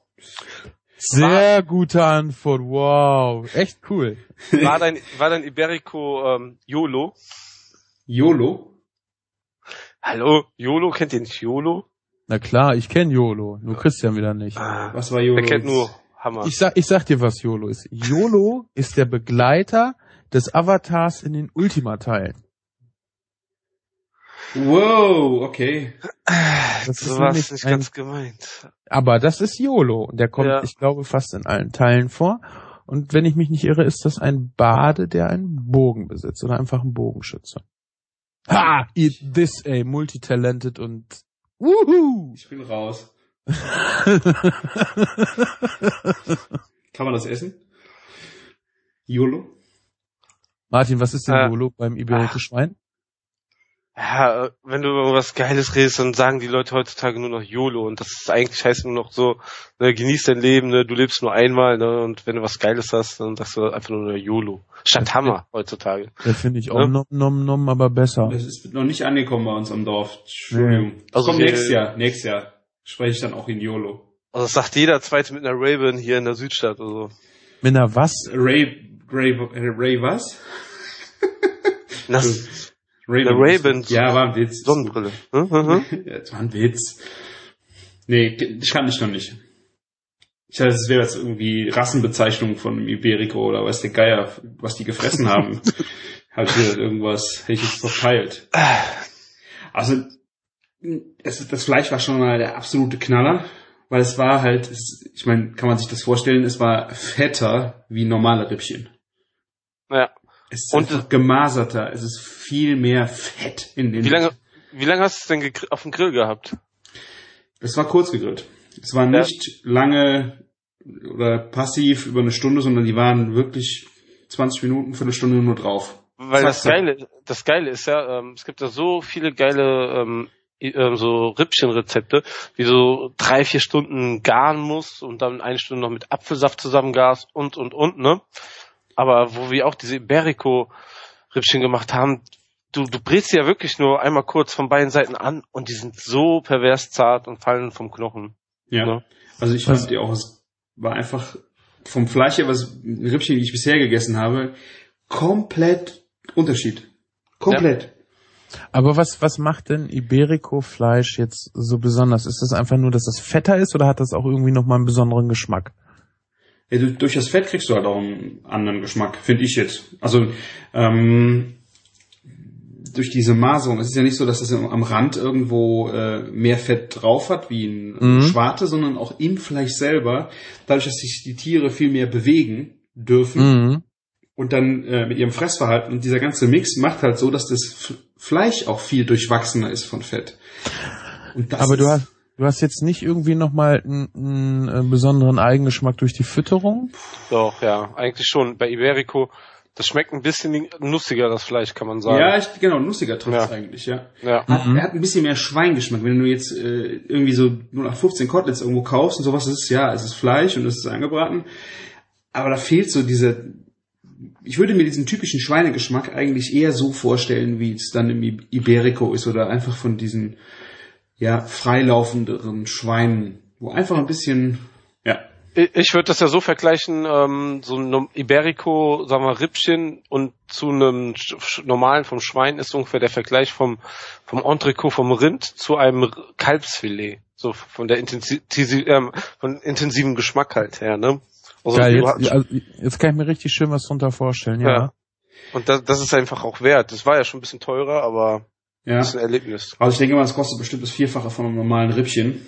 Sehr gute Antwort, wow, echt cool. War dein Iberico YOLO? YOLO? Hallo, YOLO, kennt ihr nicht YOLO? Na klar, ich kenne YOLO, nur Christian wieder nicht. Was war YOLO? Er kennt nur Hammer. Ich sag dir, was YOLO ist. YOLO ist der Begleiter des Avatars in den Ultima-Teilen. Wow, okay. Das so ist war nämlich nicht ganz gemeint. Aber das ist YOLO und der kommt, Ja. ich glaube, fast in allen Teilen vor. Und wenn ich mich nicht irre, ist das ein Bade, der einen Bogen besitzt oder einfach ein Bogenschütze. Ha! Eat this, ey, multitalented und wuhu! Ich bin raus. Kann man das essen? YOLO? Martin, was ist denn Ja. YOLO beim Iberico Schwein? Ja, wenn du über was Geiles redest, dann sagen die Leute heutzutage nur noch YOLO und das ist eigentlich heißt nur noch so, ne, genieß dein Leben, ne, du lebst nur einmal, ne, und wenn du was Geiles hast, dann sagst du einfach nur YOLO. Statt Hammer heutzutage. Da finde ich auch nom, aber besser. Das ist noch nicht angekommen bei uns am Dorf. Entschuldigung. Also Also kommt wir- nächstes Jahr spreche ich dann auch in YOLO. Also das sagt jeder Zweite mit einer Ray-Ban hier in der Südstadt oder so. Mit einer was? Ray was? Das Ray eine Ray-Ban Ja, war ein Witz. Sonnenbrille. Ja, das war ein Witz. Nee, ich kann ich noch nicht. Ich dachte, das wäre jetzt irgendwie Rassenbezeichnung von einem Iberico oder weiß der Geier, was die gefressen haben. Halt wieder irgendwas, hätte ich jetzt verpeilt. Also, das Fleisch war schon mal der absolute Knaller, weil es war halt, ich meine, kann man sich das vorstellen, es war fetter wie normale Rippchen. Ja. Es ist Und einfach gemaserter, es ist viel mehr Fett in den... Wie lange hast du es denn auf dem Grill gehabt? Es war kurz gegrillt. Es war nicht lange oder passiv über eine Stunde, sondern die waren wirklich 20 Minuten, Viertelstunde nur drauf. Weil Zack, das Geile ist ja, es gibt ja so viele geile so Rippchenrezepte, wie so 3-4 Stunden garen musst und dann 1 Stunde noch mit Apfelsaft zusammengarst und, ne? Aber wo wir auch diese Iberico-Rippchen gemacht haben, du brätst sie ja wirklich nur einmal kurz von beiden Seiten an und die sind so pervers zart und fallen vom Knochen. Ja. Ne? Also ich fand die auch, es war einfach vom Fleisch her, was Rippchen, die ich bisher gegessen habe, komplett Unterschied. Komplett. Ja. Aber was macht denn Iberico-Fleisch jetzt so besonders? Ist das einfach nur, dass das fetter ist oder hat das auch irgendwie nochmal einen besonderen Geschmack? Ja, durch das Fett kriegst du halt auch einen anderen Geschmack, finde ich jetzt. Also durch diese Maserung, es ist ja nicht so, dass es am Rand irgendwo mehr Fett drauf hat wie ein Schwarte, sondern auch im Fleisch selber, dadurch, dass sich die Tiere viel mehr bewegen dürfen und dann mit ihrem Fressverhalten und dieser ganze Mix macht halt so, dass das Fleisch auch viel durchwachsener ist von Fett. Und das Aber du hast jetzt nicht irgendwie nochmal einen besonderen Eigengeschmack durch die Fütterung? Doch, ja, eigentlich schon. Bei Iberico, das schmeckt ein bisschen nussiger, das Fleisch, kann man sagen. Ja, genau, nussiger trifft eigentlich, ja. Ja. Er hat ein bisschen mehr Schweingeschmack. Wenn du jetzt irgendwie so 0815 Koteletts irgendwo kaufst und sowas, ist ja, es ist Fleisch und es ist angebraten. Aber da fehlt so ich würde mir diesen typischen Schweinegeschmack eigentlich eher so vorstellen, wie es dann im Iberico ist oder einfach von diesen, ja, freilaufenderen Schweinen, wo einfach ein bisschen, ja, Ich würde das ja so vergleichen, so ein Iberico, sagen wir, Rippchen und zu einem normalen vom Schwein ist ungefähr der Vergleich vom Entrecot vom Rind zu einem Kalbsfilet. So von der von intensivem Geschmack halt her, ne? Also Geil, jetzt kann ich mir richtig schön was drunter vorstellen, ja. Und das ist einfach auch wert. Das war ja schon ein bisschen teurer, aber das ist ein Erlebnis. Also ich denke mal, es kostet bestimmt das Vierfache von einem normalen Rippchen.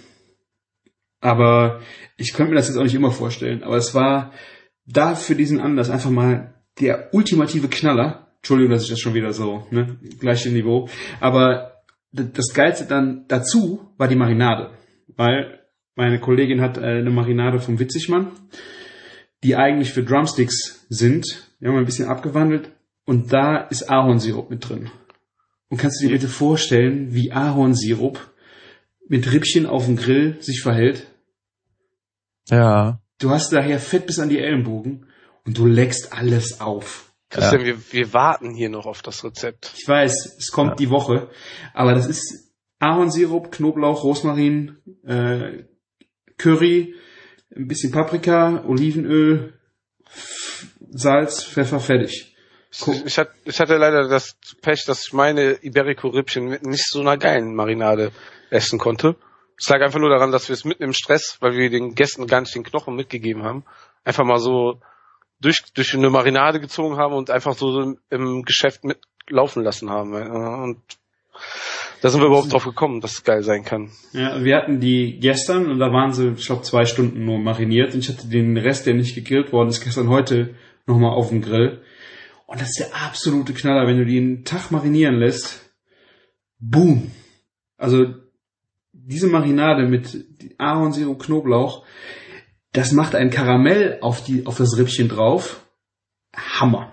Aber ich könnte mir das jetzt auch nicht immer vorstellen. Aber es war da für diesen Anlass einfach mal der ultimative Knaller. Entschuldigung, dass ich das schon wieder so, ne, gleiche Niveau. Aber das Geilste dann dazu war die Marinade. Weil meine Kollegin hat eine Marinade vom Witzigmann, die eigentlich für Drumsticks sind. Wir haben ein bisschen abgewandelt. Und da ist Ahornsirup mit drin. Und kannst du dir bitte vorstellen, wie Ahornsirup mit Rippchen auf dem Grill sich verhält? Ja. Du hast daher Fett bis an die Ellenbogen und du leckst alles auf. Christian, wir warten hier noch auf das Rezept. Ich weiß, es kommt die Woche, aber das ist Ahornsirup, Knoblauch, Rosmarin, Curry, ein bisschen Paprika, Olivenöl, Salz, Pfeffer, fertig. Ich hatte leider das Pech, dass ich meine Iberico-Rippchen mit nicht so einer geilen Marinade essen konnte. Es lag einfach nur daran, dass wir es mitten im Stress, weil wir den Gästen gar nicht den Knochen mitgegeben haben, einfach mal so durch eine Marinade gezogen haben und einfach so im Geschäft mitlaufen lassen haben. Und da sind wir überhaupt drauf gekommen, dass es geil sein kann. Ja, wir hatten die gestern und da waren sie, ich glaube, 2 Stunden nur mariniert und ich hatte den Rest, der nicht gegrillt worden ist, gestern heute nochmal auf dem Grill. Und das ist der absolute Knaller, wenn du die einen Tag marinieren lässt. Boom! Also diese Marinade mit Ahornsirup, Knoblauch, das macht ein Karamell auf das Rippchen drauf. Hammer.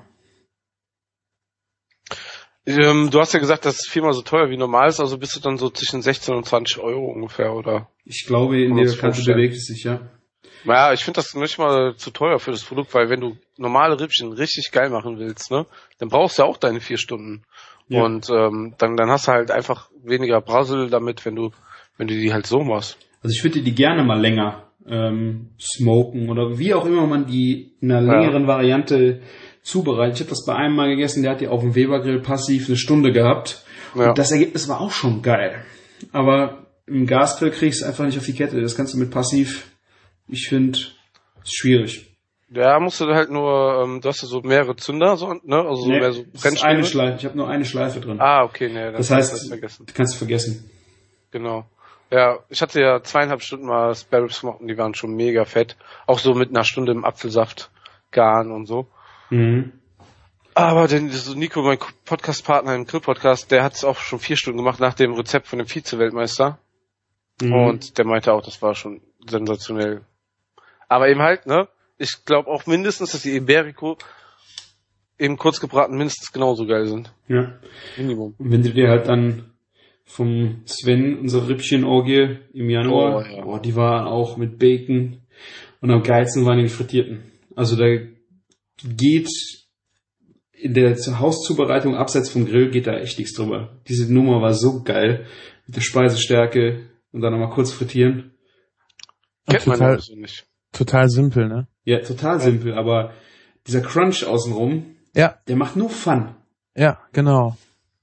Du hast ja gesagt, das ist 4-mal so teuer wie normal ist, also bist du dann so zwischen 16 und 20 Euro ungefähr, oder? Ich glaube, in der Kante bewegt es sich, ja. Naja, ich finde das nicht mal zu teuer für das Produkt, weil wenn du normale Rippchen richtig geil machen willst, ne, dann brauchst du ja auch deine 4 Stunden. Ja. Und dann hast du halt einfach weniger Brassel damit, wenn du die halt so machst. Also ich würde die gerne mal länger smoken oder wie auch immer man die in einer längeren Variante zubereitet. Ich habe das bei einem Mal gegessen, der hat die auf dem Webergrill passiv 1 Stunde gehabt. Ja. Und das Ergebnis war auch schon geil. Aber im Gasgrill kriegst du einfach nicht auf die Kette. Das kannst du mit passiv, ich finde, ist schwierig. Ja, musst du halt nur, du hast ja so mehrere Zünder, so, ne? Also so mehr so eine Schleife. Ich habe nur eine Schleife drin. Ah, okay, ne, das heißt, kannst du vergessen. Genau. Ja, ich hatte ja 2,5 Stunden mal Spare Ribs gemacht und die waren schon mega fett. Auch so mit 1 Stunde im Apfelsaft garen und so. Mhm. Aber Nico, mein Podcast-Partner im Grill-Podcast, der hat es auch schon 4 Stunden gemacht nach dem Rezept von dem Vize-Weltmeister. Mhm. Und der meinte auch, das war schon sensationell. Aber eben halt, ne? Ich glaube auch mindestens, dass die Iberico eben kurz gebraten mindestens genauso geil sind. Ja. Minimum. Und wenn du dir halt dann vom Sven, unsere Rippchen-Orgie im Januar, die war auch mit Bacon und am geilsten waren die frittierten. Also da geht in der Hauszubereitung abseits vom Grill geht da echt nichts drüber. Diese Nummer war so geil mit der Speisestärke und dann nochmal kurz frittieren. Kennt man ja so nicht. Total simpel, ne? Ja, total simpel, aber dieser Crunch außenrum, der macht nur Fun. Ja, genau.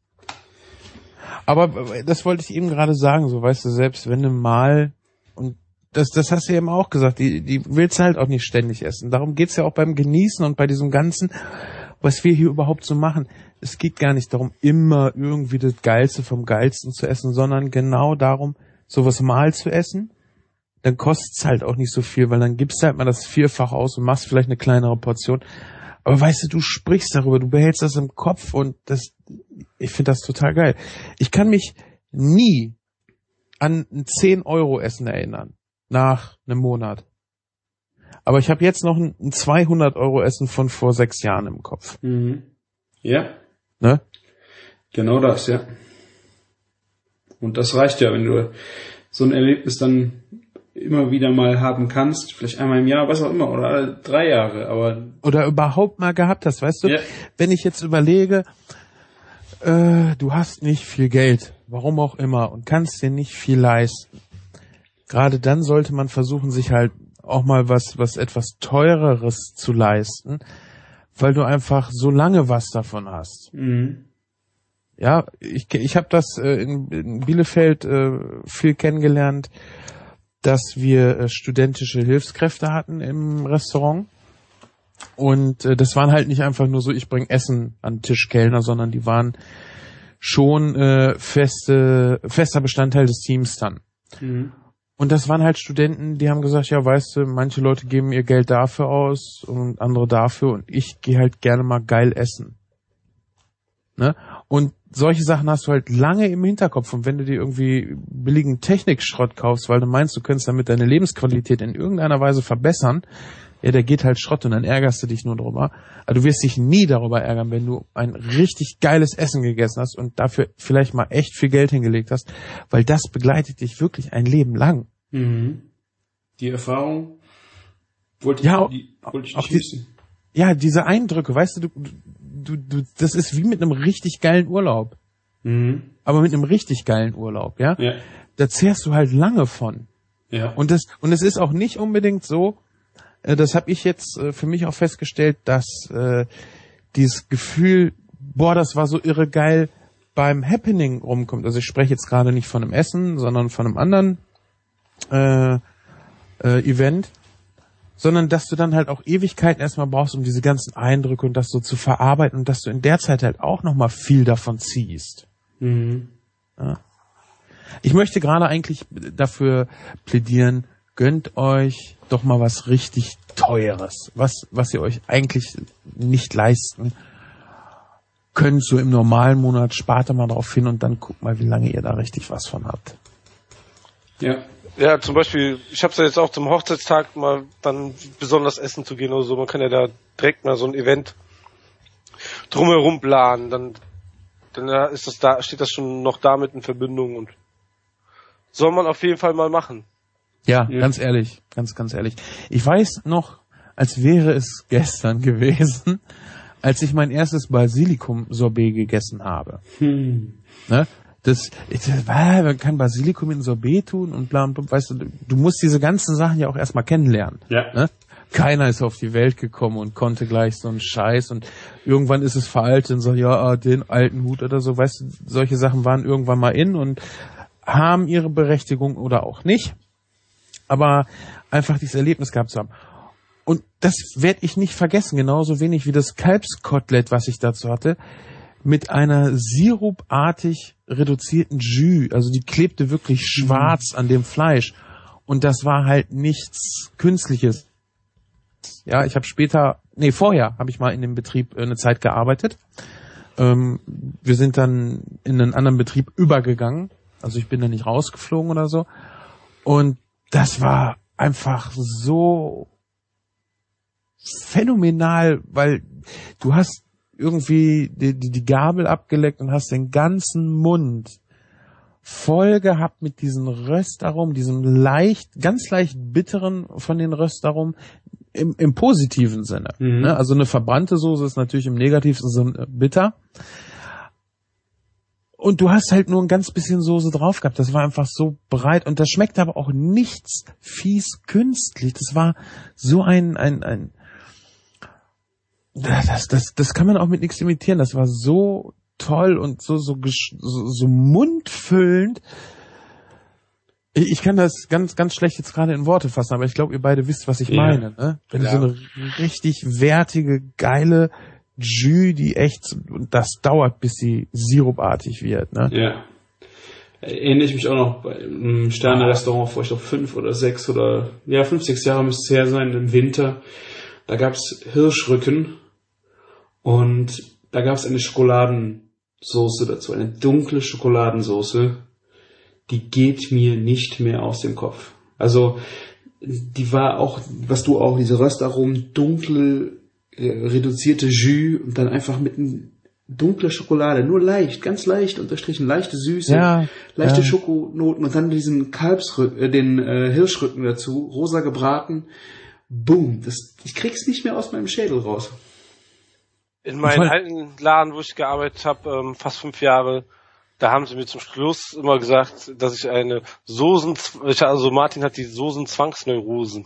Aber das wollte ich eben gerade sagen, so weißt du, selbst wenn du mal, und das hast du eben auch gesagt, die willst du halt auch nicht ständig essen. Darum geht's ja auch beim Genießen und bei diesem Ganzen, was wir hier überhaupt so machen. Es geht gar nicht darum, immer irgendwie das Geilste vom Geilsten zu essen, sondern genau darum, sowas mal zu essen. Dann kostet's halt auch nicht so viel, weil dann gibst du halt mal das 4-fach aus und machst vielleicht eine kleinere Portion. Aber weißt du, du sprichst darüber, du behältst das im Kopf und ich finde das total geil. Ich kann mich nie an ein 10-Euro-Essen erinnern, nach einem Monat. Aber ich habe jetzt noch ein 200-Euro-Essen von vor 6 Jahren im Kopf. Mhm. Ja. Ne? Genau das, ja. Und das reicht ja, wenn du so ein Erlebnis dann immer wieder mal haben kannst, vielleicht einmal im Jahr, was auch immer, oder alle 3 Jahre, aber... Oder überhaupt mal gehabt hast, weißt du? Ja. Wenn ich jetzt überlege, du hast nicht viel Geld, warum auch immer, und kannst dir nicht viel leisten. Gerade dann sollte man versuchen, sich halt auch mal was etwas Teureres zu leisten, weil du einfach so lange was davon hast. Mhm. Ja, ich habe das in Bielefeld viel kennengelernt, dass wir studentische Hilfskräfte hatten im Restaurant. Und das waren halt nicht einfach nur so, ich bring Essen an den Tisch, Kellner, sondern die waren schon fester Bestandteil des Teams dann. Mhm. Und das waren halt Studenten, die haben gesagt, ja, weißt du, manche Leute geben ihr Geld dafür aus und andere dafür und ich gehe halt gerne mal geil essen. Ne? Und solche Sachen hast du halt lange im Hinterkopf. Und wenn du dir irgendwie billigen Technikschrott kaufst, weil du meinst, du könntest damit deine Lebensqualität in irgendeiner Weise verbessern, ja, der geht halt Schrott und dann ärgerst du dich nur drüber. Aber du wirst dich nie darüber ärgern, wenn du ein richtig geiles Essen gegessen hast und dafür vielleicht mal echt viel Geld hingelegt hast, weil das begleitet dich wirklich ein Leben lang. Mhm. Die Erfahrung wollte ich nicht wissen. Ja, diese Eindrücke, weißt du, das ist wie mit einem richtig geilen Urlaub. Mhm. Aber mit einem richtig geilen Urlaub, ja? Ja. Da zehrst du halt lange von. Ja. Und es ist auch nicht unbedingt so, das habe ich jetzt für mich auch festgestellt, dass dieses Gefühl, boah, das war so irre geil, beim Happening rumkommt. Also ich spreche jetzt gerade nicht von einem Essen, sondern von einem anderen Event, sondern dass du dann halt auch Ewigkeiten erstmal brauchst, um diese ganzen Eindrücke und das so zu verarbeiten und dass du in der Zeit halt auch nochmal viel davon ziehst. Mhm. Ja. Ich möchte gerade eigentlich dafür plädieren, gönnt euch doch mal was richtig Teures, was ihr euch eigentlich nicht leisten könnt, so im normalen Monat, spart da mal drauf hin und dann guckt mal, wie lange ihr da richtig was von habt. Ja. Ja, zum Beispiel, ich hab's ja jetzt auch zum Hochzeitstag mal dann besonders essen zu gehen oder so. Man kann ja da direkt mal so ein Event drumherum planen. Dann ist das da, steht das schon noch damit in Verbindung und soll man auf jeden Fall mal machen. Ja, ganz ehrlich, ganz ehrlich. Ich weiß noch, als wäre es gestern gewesen, als ich mein erstes Basilikum-Sorbet gegessen habe. Ne? Man kann Basilikum in Sorbet tun und bla, weißt du musst diese ganzen Sachen ja auch erstmal kennenlernen. Ja. Ne? Keiner ist auf die Welt gekommen und konnte gleich so einen Scheiß und irgendwann ist es veraltet und so, ja, den alten Hut oder so, weißt du, solche Sachen waren irgendwann mal in und haben ihre Berechtigung oder auch nicht. Aber einfach dieses Erlebnis gehabt zu haben. Und das werde ich nicht vergessen, genauso wenig wie das Kalbskotelett, was ich dazu hatte, mit einer sirupartig reduzierten Jus. Also die klebte wirklich schwarz an dem Fleisch. Und das war halt nichts Künstliches. Ja, ich habe vorher habe ich mal in dem Betrieb eine Zeit gearbeitet. Wir sind dann in einen anderen Betrieb übergegangen. Also ich bin da nicht rausgeflogen oder so. Und das war einfach so phänomenal, weil du hast irgendwie die Gabel abgeleckt und hast den ganzen Mund voll gehabt mit diesen Röstaromen, diesem ganz leicht bitteren von den Röstaromen im positiven Sinne. Mhm. Ne? Also eine verbrannte Soße ist natürlich im negativsten Sinne bitter. Und du hast halt nur ein ganz bisschen Soße drauf gehabt. Das war einfach so breit und das schmeckt aber auch nichts fies künstlich. Das war so das kann man auch mit nichts imitieren. Das war so toll und so mundfüllend. Ich kann das ganz schlecht jetzt gerade in Worte fassen, aber ich glaube, ihr beide wisst, was ich meine. Ne? Wenn du so eine richtig wertige, geile Jus, die echt, und das dauert, bis sie sirupartig wird. Ne? Ja. Erinnere ich mich auch noch bei einem Sterne-Restaurant vor, ich glaube 5 oder 6 5, 6 Jahre müsste es her sein, im Winter. Da gab's Hirschrücken und da gab's eine Schokoladensoße dazu, eine dunkle Schokoladensoße, die geht mir nicht mehr aus dem Kopf. Also die war auch, was du auch, diese Röstaromen, dunkle, reduzierte Jus und dann einfach mit dunkler Schokolade, nur leicht, ganz leicht unterstrichen, leichte Süße, leichte Schokonoten und dann diesen den Hirschrücken dazu, rosa gebraten. Boom, ich krieg's nicht mehr aus meinem Schädel raus. In meinem alten Laden, wo ich gearbeitet habe, fast 5 Jahre, da haben sie mir zum Schluss immer gesagt, dass ich also Martin hat die Soßen-Zwangsneurosen.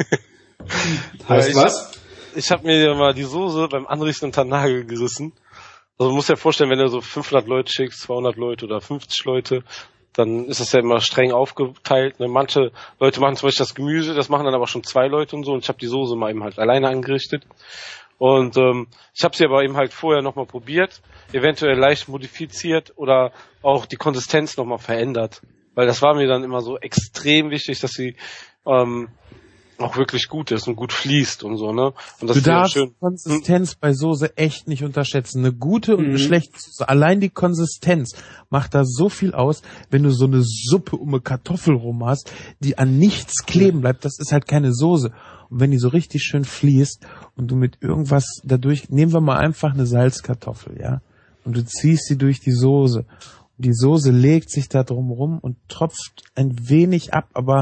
Heißt was? Ich habe mir mal die Soße beim Anrichten unter den Nagel gerissen. Also man muss ja vorstellen, wenn du so 500 Leute schickst, 200 Leute oder 50 Leute, dann ist das ja immer streng aufgeteilt. Ne? Manche Leute machen zum Beispiel das Gemüse, das machen dann aber schon 2 Leute und so. Und ich habe die Soße mal eben halt alleine angerichtet. Und ich habe sie aber eben halt vorher nochmal probiert, eventuell leicht modifiziert oder auch die Konsistenz nochmal verändert. Weil das war mir dann immer so extrem wichtig, dass sie auch wirklich gut ist und gut fließt und so, ne? Und das du ist ja darfst schön. Konsistenz bei Soße echt nicht unterschätzen. Eine gute und eine schlechte Soße. Allein die Konsistenz macht da so viel aus, wenn du so eine Suppe um eine Kartoffel rum hast, die an nichts kleben bleibt. Das ist halt keine Soße. Und wenn die so richtig schön fließt und du mit irgendwas dadurch, nehmen wir mal einfach eine Salzkartoffel, ja? Und du ziehst sie durch die Soße. Und die Soße legt sich da drum rum und tropft ein wenig ab, aber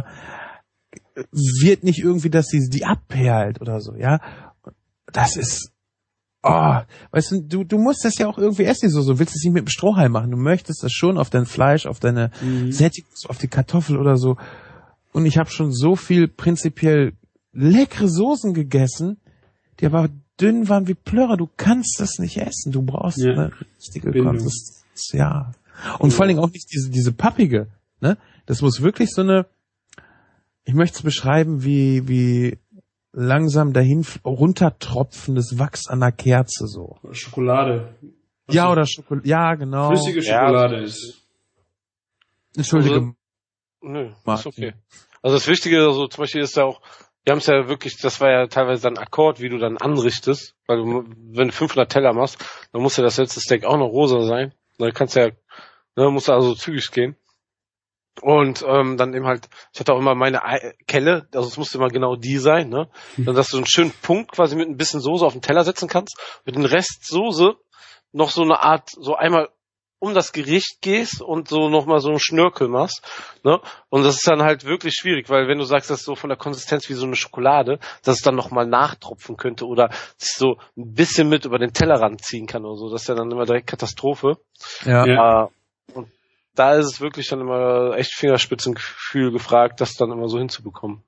wird nicht irgendwie, dass sie die abperlt oder so, ja. Das ist, weißt du musst das ja auch irgendwie essen, so willst du es nicht mit dem Strohhalm machen. Du möchtest das schon auf dein Fleisch, auf deine Sättigung, auf die Kartoffel oder so. Und ich habe schon so viel prinzipiell leckere Soßen gegessen, die aber dünn waren wie Plörrer. Du kannst das nicht essen. Du brauchst eine richtige Konsistenz, ja. Und vor allen Dingen auch nicht diese pappige, ne? Das muss wirklich so eine, ich möchte es beschreiben wie langsam dahin runtertropfendes Wachs an der Kerze so. Schokolade. Ja, oder Schokolade. Ja, genau. Flüssige Schokolade ist. Entschuldige. Nö, ist okay. Also das Wichtige, also zum Beispiel ist ja auch, wir haben es ja wirklich, das war ja teilweise dann Akkord, wie du dann anrichtest, weil du, wenn du 500 Teller machst, dann muss ja das letzte Steak auch noch rosa sein. Dann kannst du ja, ne, musst du also zügig gehen. Und dann eben halt, ich hatte auch immer meine Kelle, also es musste immer genau die sein, ne? Dann, dass du einen schönen Punkt quasi mit ein bisschen Soße auf den Teller setzen kannst, mit dem Rest Soße noch so eine Art, so einmal um das Gericht gehst und so nochmal so einen Schnörkel machst, ne? Und das ist dann halt wirklich schwierig, weil wenn du sagst, das ist so von der Konsistenz wie so eine Schokolade, dass es dann nochmal nachtropfen könnte oder sich so ein bisschen mit über den Tellerrand ziehen kann oder so, das ist ja dann immer direkt Katastrophe. Ja. Und da ist es wirklich dann immer echt Fingerspitzengefühl gefragt, das dann immer so hinzubekommen.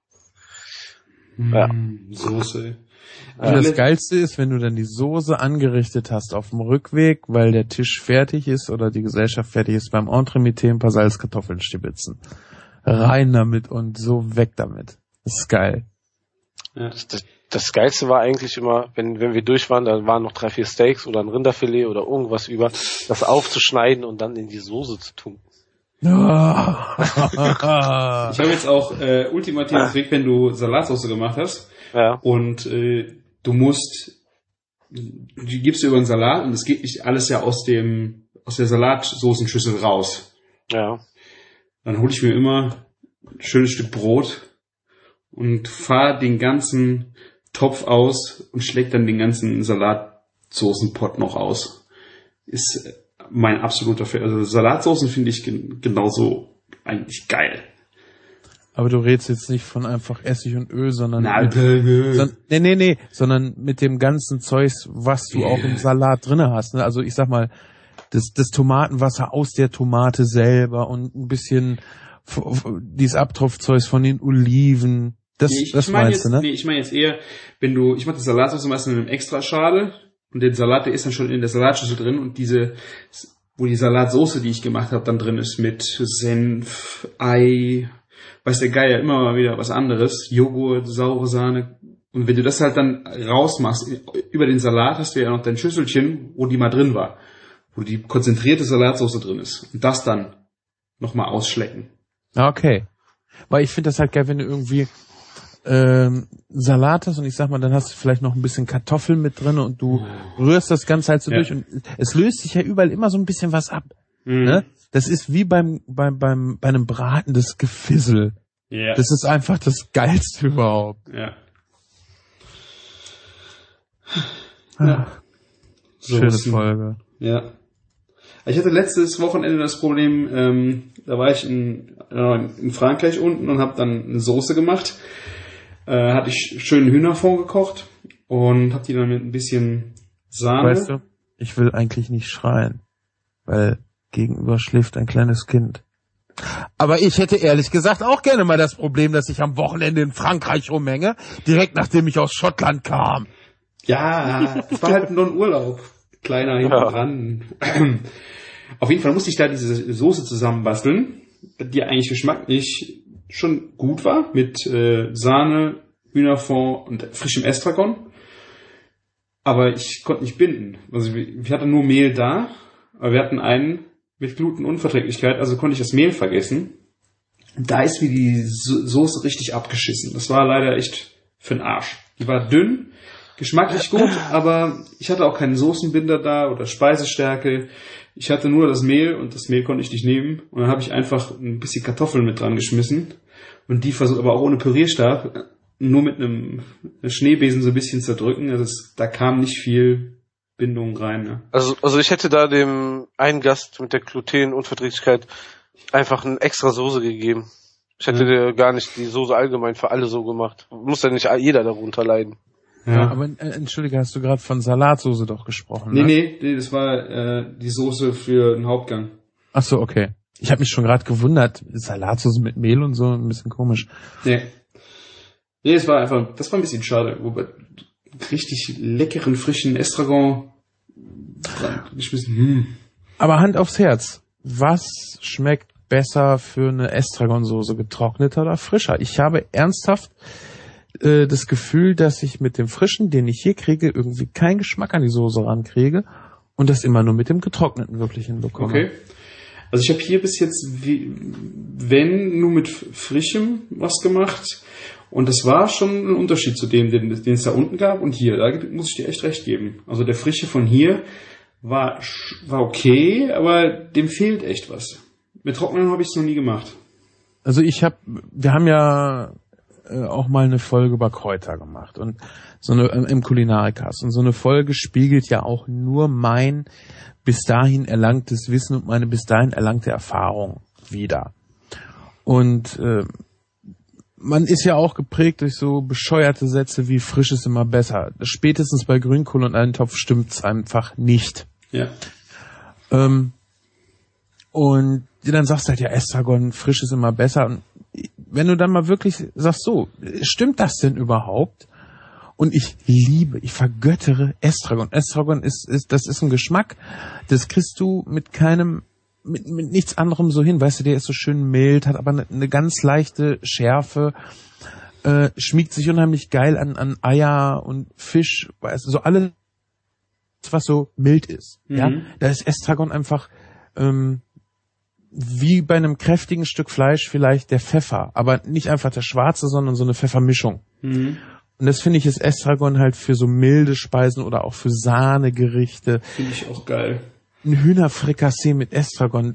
Ja. Soße. Und das Geilste ist, wenn du dann die Soße angerichtet hast auf dem Rückweg, weil der Tisch fertig ist oder die Gesellschaft fertig ist, beim Entremets ein paar Salzkartoffeln stibitzen. Rein damit und so weg damit. Das ist geil. Ja. Das Geilste war eigentlich immer, wenn wir durch waren, da waren noch 3, 4 Steaks oder ein Rinderfilet oder irgendwas über, das aufzuschneiden und dann in die Soße zu tun. Ich habe jetzt auch ultimativen Trick, wenn du Salatsauce gemacht hast und du gibst über den Salat und es geht nicht alles ja aus der Salatsoßenschüssel raus. Ja. Dann hole ich mir immer ein schönes Stück Brot und fahre den ganzen Topf aus und schlägt dann den ganzen Salatsoßenpott noch aus. Ist mein absoluter Fall. Also Salatsoßen finde ich genauso eigentlich geil. Aber du redest jetzt nicht von einfach Essig und Öl, sondern sondern mit dem ganzen Zeugs, was du auch im Salat drinne hast. Ne? Also ich sag mal, das Tomatenwasser aus der Tomate selber und ein bisschen dieses Abtropfzeugs von den Oliven. Das meinst du, ne? Nee, ich meine jetzt eher, ich mache die Salatsauce meistens in einem Extraschale und den Salat, der ist dann schon in der Salatschüssel drin und wo die Salatsauce, die ich gemacht habe, dann drin ist mit Senf, Ei, weiß der Geier, immer mal wieder was anderes, Joghurt, saure Sahne. Und wenn du das halt dann rausmachst, über den Salat hast du ja noch dein Schüsselchen, wo die mal drin war, wo die konzentrierte Salatsauce drin ist. Und das dann nochmal ausschlecken. Okay. Weil ich finde das halt geil, wenn du irgendwie Salat hast und ich sag mal, dann hast du vielleicht noch ein bisschen Kartoffeln mit drin und du rührst das Ganze halt so durch und es löst sich ja überall immer so ein bisschen was ab. Ne? Das ist wie bei einem Braten, das Gefissel. Yeah. Das ist einfach das Geilste überhaupt. Ja. Schöne Folge. Ja. Ich hatte letztes Wochenende das Problem, da war ich in Frankreich unten und habe dann eine Soße gemacht. Hatte ich schönen Hühnerfond gekocht und habe die dann mit ein bisschen Sahne. Weißt du, ich will eigentlich nicht schreien, weil gegenüber schläft ein kleines Kind. Aber ich hätte ehrlich gesagt auch gerne mal das Problem, dass ich am Wochenende in Frankreich rumhänge, direkt nachdem ich aus Schottland kam. Ja, das war halt nur ein Urlaub. Kleiner hinten dran. Auf jeden Fall musste ich da diese Soße zusammenbasteln, die eigentlich geschmacklich schon gut war, mit Sahne, Hühnerfond und frischem Estragon. Aber ich konnte nicht binden. Also wir hatten nur Mehl da, aber wir hatten einen mit Glutenunverträglichkeit, also konnte ich das Mehl vergessen. Und da ist mir die Soße richtig abgeschissen. Das war leider echt für den Arsch. Die war dünn, geschmacklich gut, aber ich hatte auch keinen Soßenbinder da oder Speisestärke. Ich hatte nur das Mehl und das Mehl konnte ich nicht nehmen. Und dann habe ich einfach ein bisschen Kartoffeln mit dran geschmissen und die versucht, aber auch ohne Pürierstab, nur mit einem Schneebesen so ein bisschen zerdrücken. Also da kam nicht viel Bindung rein. Ne? Also ich hätte da dem einen Gast mit der Glutenunverträglichkeit einfach eine extra Soße gegeben. Ich hätte dir gar nicht die Soße allgemein für alle so gemacht. Muss ja nicht jeder darunter leiden. Ja, aber entschuldige, hast du gerade von Salatsoße doch gesprochen? Ne? Nee, das war die Soße für den Hauptgang. Ach so, okay. Ich habe mich schon gerade gewundert, Salatsoße mit Mehl und so, ein bisschen komisch. Nee, das war ein bisschen schade. Wobei richtig leckeren, frischen Estragon dran geschmissen. Aber Hand aufs Herz, was schmeckt besser für eine Estragonsoße, getrockneter oder frischer? Ich habe ernsthaft das Gefühl, dass ich mit dem Frischen, den ich hier kriege, irgendwie keinen Geschmack an die Soße rankriege und das immer nur mit dem Getrockneten wirklich hinbekomme. Okay. Also ich habe hier bis jetzt, wenn, nur mit Frischem was gemacht. Und das war schon ein Unterschied zu dem, den es da unten gab und hier. Da muss ich dir echt recht geben. Also der Frische von hier war okay, aber dem fehlt echt was. Mit Trocknen habe ich es noch nie gemacht. Also wir haben ja auch mal eine Folge über Kräuter gemacht und so eine im Kulinarikast. Und so eine Folge spiegelt ja auch nur mein bis dahin erlangtes Wissen und meine bis dahin erlangte Erfahrung wider. Und man ist ja auch geprägt durch so bescheuerte Sätze wie frisch ist immer besser. Spätestens bei Grünkohl und Eintopf stimmt's einfach nicht. Ja. Und dann sagst du halt, ja, Estragon, frisch ist immer besser. Und wenn du dann mal wirklich sagst, so, stimmt das denn überhaupt? Und ich vergöttere Estragon. Estragon ist ein Geschmack, das kriegst du mit nichts anderem so hin. Weißt du, der ist so schön mild, hat aber eine ganz leichte Schärfe, schmiegt sich unheimlich geil an Eier und Fisch, weißt du, so alles, was so mild ist. Ja, da ist Estragon einfach wie bei einem kräftigen Stück Fleisch vielleicht der Pfeffer, aber nicht einfach der schwarze, sondern so eine Pfeffermischung. Und das finde ich ist Estragon halt für so milde Speisen oder auch für Sahnegerichte. Finde ich auch geil. Ein Hühnerfrikassee mit Estragon.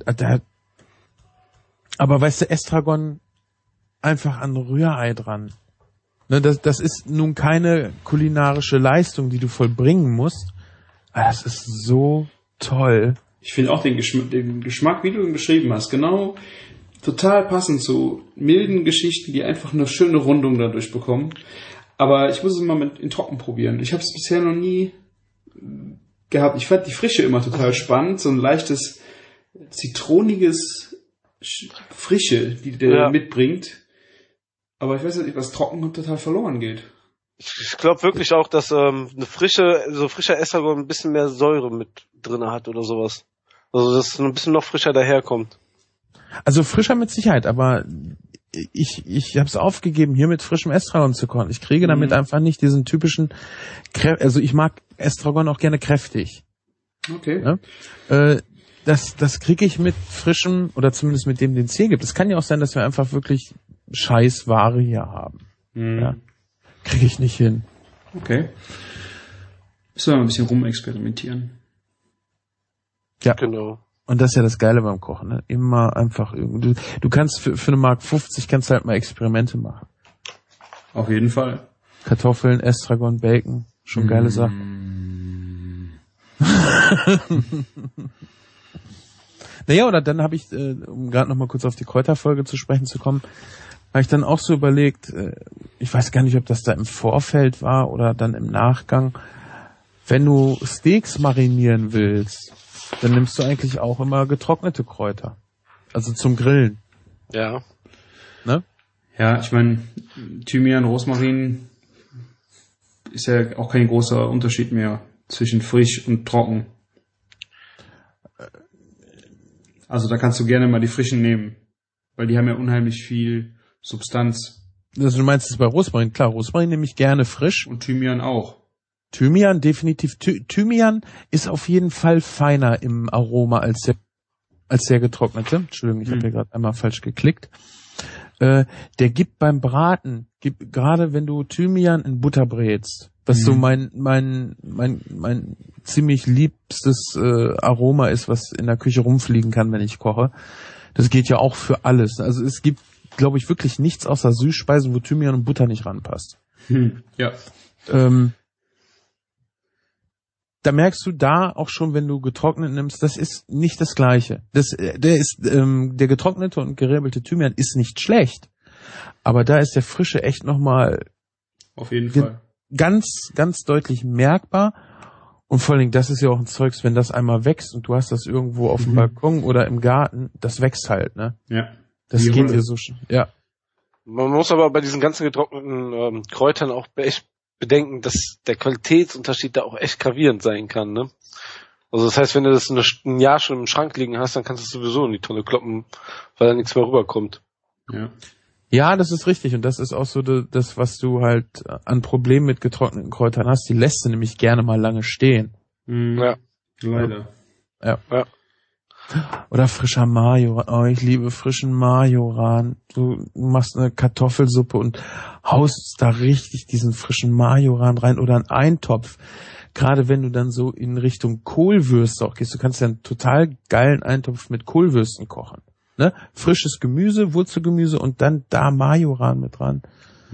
Aber weißt du, Estragon einfach an Rührei dran. Ne, das ist nun keine kulinarische Leistung, die du vollbringen musst. Aber das ist so toll. Ich finde auch den Geschmack, wie du ihn beschrieben hast, genau total passend zu milden Geschichten, die einfach eine schöne Rundung dadurch bekommen. Aber ich muss es mal in Trocken probieren. Ich habe es bisher noch nie gehabt. Ich fand die Frische immer total spannend, so ein leichtes zitroniges Frische, die der mitbringt. Aber ich weiß nicht, was trocken und total verloren geht. Ich glaube wirklich auch, dass frischer Estragon ein bisschen mehr Säure mit drin hat oder sowas. Also dass es ein bisschen noch frischer daherkommt. Also frischer mit Sicherheit, aber ich habe es aufgegeben, hier mit frischem Estragon zu kochen. Ich kriege damit einfach nicht diesen typischen, also ich mag Estragon auch gerne kräftig. Okay. Ja? Das kriege ich mit frischem oder zumindest mit dem, den es hier gibt. Es kann ja auch sein, dass wir einfach wirklich Scheißware hier haben. Ja? Kriege ich nicht hin. Okay. Müssen wir mal ein bisschen rumexperimentieren. Ja. Genau. Und das ist ja das Geile beim Kochen, ne? Immer einfach irgendwie. Du kannst für 1,50 Mark kannst halt mal Experimente machen. Auf jeden Fall. Kartoffeln, Estragon, Bacon, schon geile Sachen. Naja, oder dann habe ich, um gerade noch mal kurz auf die Kräuterfolge zu sprechen zu kommen, habe ich dann auch so überlegt, ich weiß gar nicht, ob das da im Vorfeld war oder dann im Nachgang, wenn du Steaks marinieren willst, dann nimmst du eigentlich auch immer getrocknete Kräuter. Also zum Grillen. Ja. Ne? Ja, ich meine, Thymian, Rosmarin ist ja auch kein großer Unterschied mehr zwischen frisch und trocken. Also da kannst du gerne mal die frischen nehmen, weil die haben ja unheimlich viel Substanz. Also du meinst es bei Rosmarin? Klar, Rosmarin nehme ich gerne frisch. Und Thymian auch. Thymian, definitiv. Thymian ist auf jeden Fall feiner im Aroma als der getrocknete. Entschuldigung, ich habe hier gerade einmal falsch geklickt. Der gibt beim Braten, gerade wenn du Thymian in Butter brätst, was so mein ziemlich liebstes Aroma ist, was in der Küche rumfliegen kann, wenn ich koche. Das geht ja auch für alles. Also es gibt, glaube ich, wirklich nichts außer Süßspeisen, wo Thymian und Butter nicht ranpasst. Ja. Da merkst du da auch schon, wenn du getrocknet nimmst, das ist nicht das Gleiche. Der getrocknete und geräbelte Thymian ist nicht schlecht, aber da ist der frische echt nochmal auf jeden Fall ganz, ganz deutlich merkbar. Und vor allen Dingen, das ist ja auch ein Zeugs, wenn das einmal wächst und du hast das irgendwo auf dem Balkon oder im Garten, das wächst halt, ne? Ja. Das geht dir so schön. Ja. Man muss aber bei diesen ganzen getrockneten Kräutern auch echt bedenken, dass der Qualitätsunterschied da auch echt gravierend sein kann, ne? Also das heißt, wenn du das ein Jahr schon im Schrank liegen hast, dann kannst du es sowieso in die Tonne kloppen, weil da nichts mehr rüberkommt. Ja. Ja, das ist richtig. Und das ist auch so das, was du halt an Problemen mit getrockneten Kräutern hast. Die lässt du nämlich gerne mal lange stehen. Ja. Leider. Ja. Ja. Oder frischer Majoran. Oh, ich liebe frischen Majoran. Du machst eine Kartoffelsuppe und haust da richtig diesen frischen Majoran rein oder einen Eintopf. Gerade wenn du dann so in Richtung Kohlwürste auch gehst. Du kannst ja einen total geilen Eintopf mit Kohlwürsten kochen. Ne? Frisches Gemüse, Wurzelgemüse und dann da Majoran mit dran.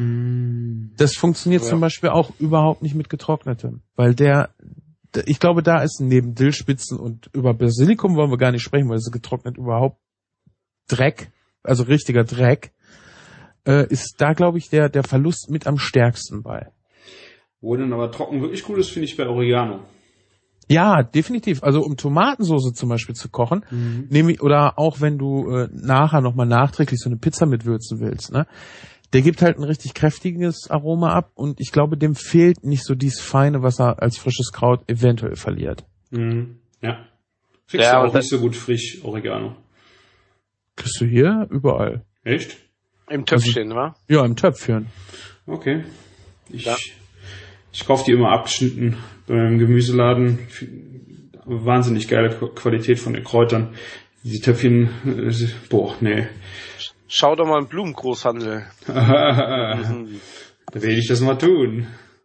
Das funktioniert zum Beispiel auch überhaupt nicht mit getrocknetem. Weil ich glaube, da ist neben Dillspitzen und über Basilikum wollen wir gar nicht sprechen, weil es getrocknet überhaupt Dreck, also richtiger Dreck, ist da, glaube ich, der Verlust mit am stärksten bei. Wo dann aber trocken wirklich gut ist, finde ich bei Oregano. Ja, definitiv. Also um Tomatensoße zum Beispiel zu kochen, oder auch wenn du nachher nochmal nachträglich so eine Pizza mitwürzen willst, ne? Der gibt halt ein richtig kräftiges Aroma ab und ich glaube, dem fehlt nicht so dieses Feine, was er als frisches Kraut eventuell verliert. Ja. Kriegst du auch nicht so gut frisch Oregano. Kriegst du hier überall. Echt? Im Töpfchen, wa? Ja, im Töpfchen. Okay. Ich kaufe die immer abgeschnitten beim Gemüseladen. Wahnsinnig geile Qualität von den Kräutern. Die Töpfchen, nee. Schau doch mal im Blumengroßhandel. Da werde ich das mal tun.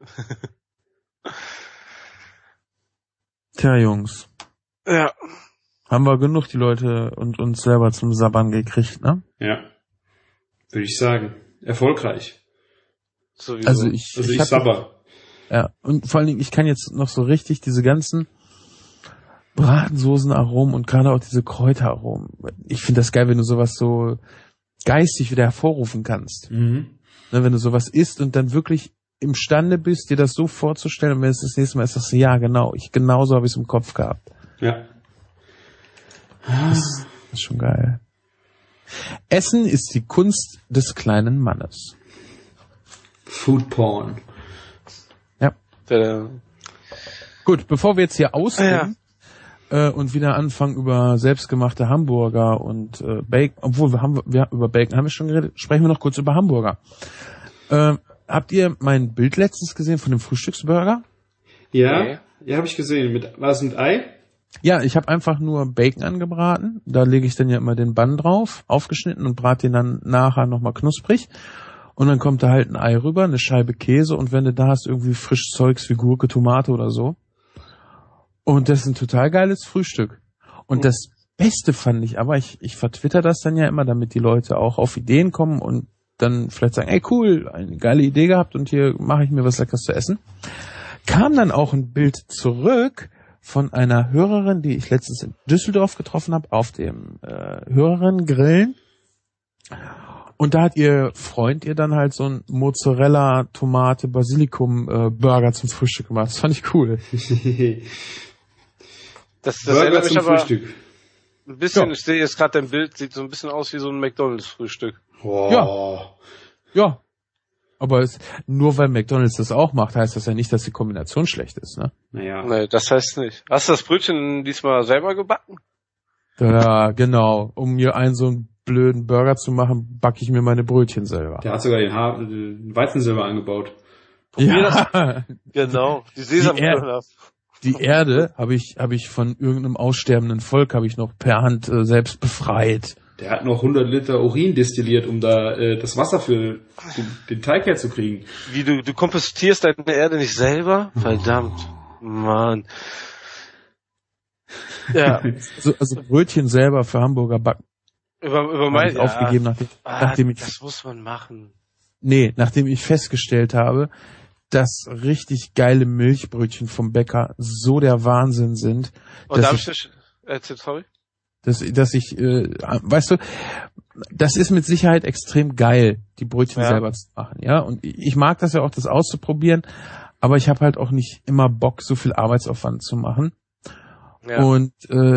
Tja, Jungs. Ja. Haben wir genug die Leute und uns selber zum Sabbern gekriegt, ne? Ja. Würde ich sagen. Erfolgreich. Sowieso. Also ich sabber. Ja, und vor allen Dingen, ich kann jetzt noch so richtig diese ganzen Bratensoßenaromen und gerade auch diese Kräuteraromen. Ich finde das geil, wenn du sowas so geistig wieder hervorrufen kannst. Ne, wenn du sowas isst und dann wirklich imstande bist, dir das so vorzustellen und wenn es das nächste Mal ist, sagst du, ja, genau, genauso habe ich es im Kopf gehabt. Ja. Das ist schon geil. Essen ist die Kunst des kleinen Mannes. Food Porn. Ja. Gut, bevor wir jetzt hier ausgehen und wieder anfangen über selbstgemachte Hamburger und Bacon, obwohl wir über Bacon haben wir schon geredet, sprechen wir noch kurz über Hamburger. Habt ihr mein Bild letztens gesehen von dem Frühstücksburger? Ja, ja, habe ich gesehen. War es mit Ei? Ja, ich habe einfach nur Bacon angebraten. Da lege ich dann ja immer den Bann drauf, aufgeschnitten und brate den dann nachher nochmal knusprig. Und dann kommt da halt ein Ei rüber, eine Scheibe Käse und wenn du da hast, irgendwie frisches Zeugs wie Gurke, Tomate oder so. Und das ist ein total geiles Frühstück. Und das Beste fand ich aber, ich vertwitter das dann ja immer, damit die Leute auch auf Ideen kommen und dann vielleicht sagen, ey cool, eine geile Idee gehabt und hier mache ich mir was Leckeres zu essen. Kam dann auch ein Bild zurück von einer Hörerin, die ich letztens in Düsseldorf getroffen habe, auf dem Hörerinnen-Grillen. Und da hat ihr Freund ihr dann halt so ein Mozzarella, Tomate, Basilikum Burger zum Frühstück gemacht. Das fand ich cool. Das Burger erinnert mich zum aber Frühstück. ein bisschen, Ja. ich sehe jetzt gerade dein Bild, sieht so ein bisschen aus wie so ein McDonalds-Frühstück. Boah. Ja. Aber nur weil McDonald's das auch macht, heißt das ja nicht, dass die Kombination schlecht ist, ne? Naja. Nee, das heißt nicht. Hast du das Brötchen diesmal selber gebacken? Ja, genau. Um mir einen so einen blöden Burger zu machen, backe ich mir meine Brötchen selber. Der hat sogar den Weizensilber eingebaut. Ja, Genau, die Sesamkörner. die Erde habe ich von irgendeinem aussterbenden Volk habe ich noch per Hand selbst befreit. Der hat noch 100 Liter Urin destilliert, um da das Wasser für den Teig herzukriegen. Wie du kompostierst deine Erde nicht selber? Verdammt. Mann. Ja. Also Brötchen selber für Hamburger backen. Über Habe mein ich aufgegeben, nachdem das muss man machen. nachdem ich festgestellt habe, dass richtig geile Milchbrötchen vom Bäcker so der Wahnsinn sind, Und darf ich nicht erzählen, sorry? dass ich, weißt du, das ist mit Sicherheit extrem geil, die Brötchen selber zu machen, ja. Und ich mag das ja auch, das auszuprobieren, aber ich habe halt auch nicht immer Bock, so viel Arbeitsaufwand zu machen. Ja. Und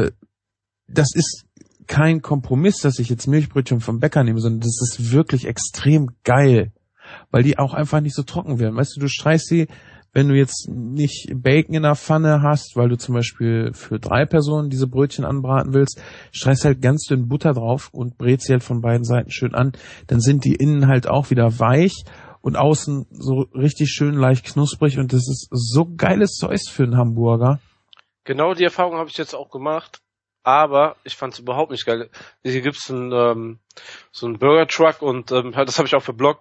das ist kein Kompromiss, dass ich jetzt Milchbrötchen vom Bäcker nehme, sondern das ist wirklich extrem geil, weil die auch einfach nicht so trocken werden. Weißt du, du streichst sie, wenn du jetzt nicht Bacon in der Pfanne hast, weil du zum Beispiel für 3 Personen diese Brötchen anbraten willst, streichst halt ganz dünn Butter drauf und brätst sie halt von beiden Seiten schön an. Dann sind die innen halt auch wieder weich und außen so richtig schön leicht knusprig und das ist so geiles Zeug für einen Hamburger. Genau die Erfahrung habe ich jetzt auch gemacht, aber ich fand es überhaupt nicht geil. Hier gibt's so einen Burger-Truck und das habe ich auch verbloggt.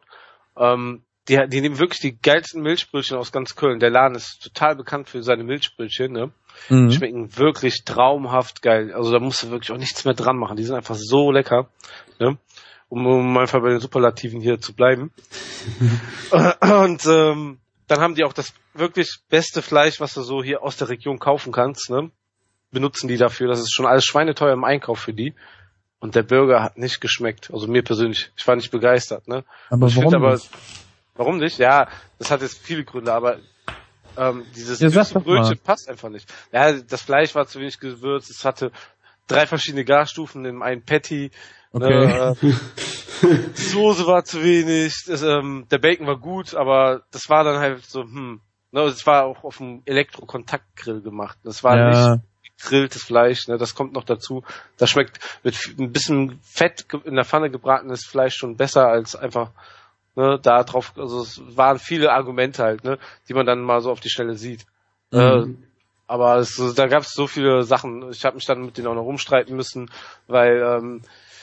Die nehmen wirklich die geilsten Milchbrötchen aus ganz Köln. Der Laden ist total bekannt für seine Milchbrötchen, ne? Mhm. Die schmecken wirklich traumhaft geil. Also da musst du wirklich auch nichts mehr dran machen. Die sind einfach so lecker, ne? Um einfach bei den Superlativen hier zu bleiben. Und dann haben die auch das wirklich beste Fleisch, was du so hier aus der Region kaufen kannst, ne? Benutzen die dafür. Das ist schon alles schweineteuer im Einkauf für die. Und der Burger hat nicht geschmeckt. Also mir persönlich. Ich war nicht begeistert, ne? Aber warum nicht? Warum nicht? Ja, das hat jetzt viele Gründe, aber dieses süße Brötchen passt einfach nicht. Ja, das Fleisch war zu wenig gewürzt, es hatte 3 verschiedene Garstufen in einem Patty. Okay. Die Soße war zu wenig, der Bacon war gut, aber das war dann halt so, es war auch auf einem Elektrokontaktgrill gemacht. Das war nicht gegrilltes Fleisch, ne, das kommt noch dazu. Das schmeckt mit ein bisschen Fett in der Pfanne gebratenes Fleisch schon besser als einfach, ne, da drauf, also es waren viele Argumente halt, ne, die man dann mal so auf die Schnelle sieht. Aber da gab es so viele Sachen. Ich habe mich dann mit denen auch noch rumstreiten müssen, weil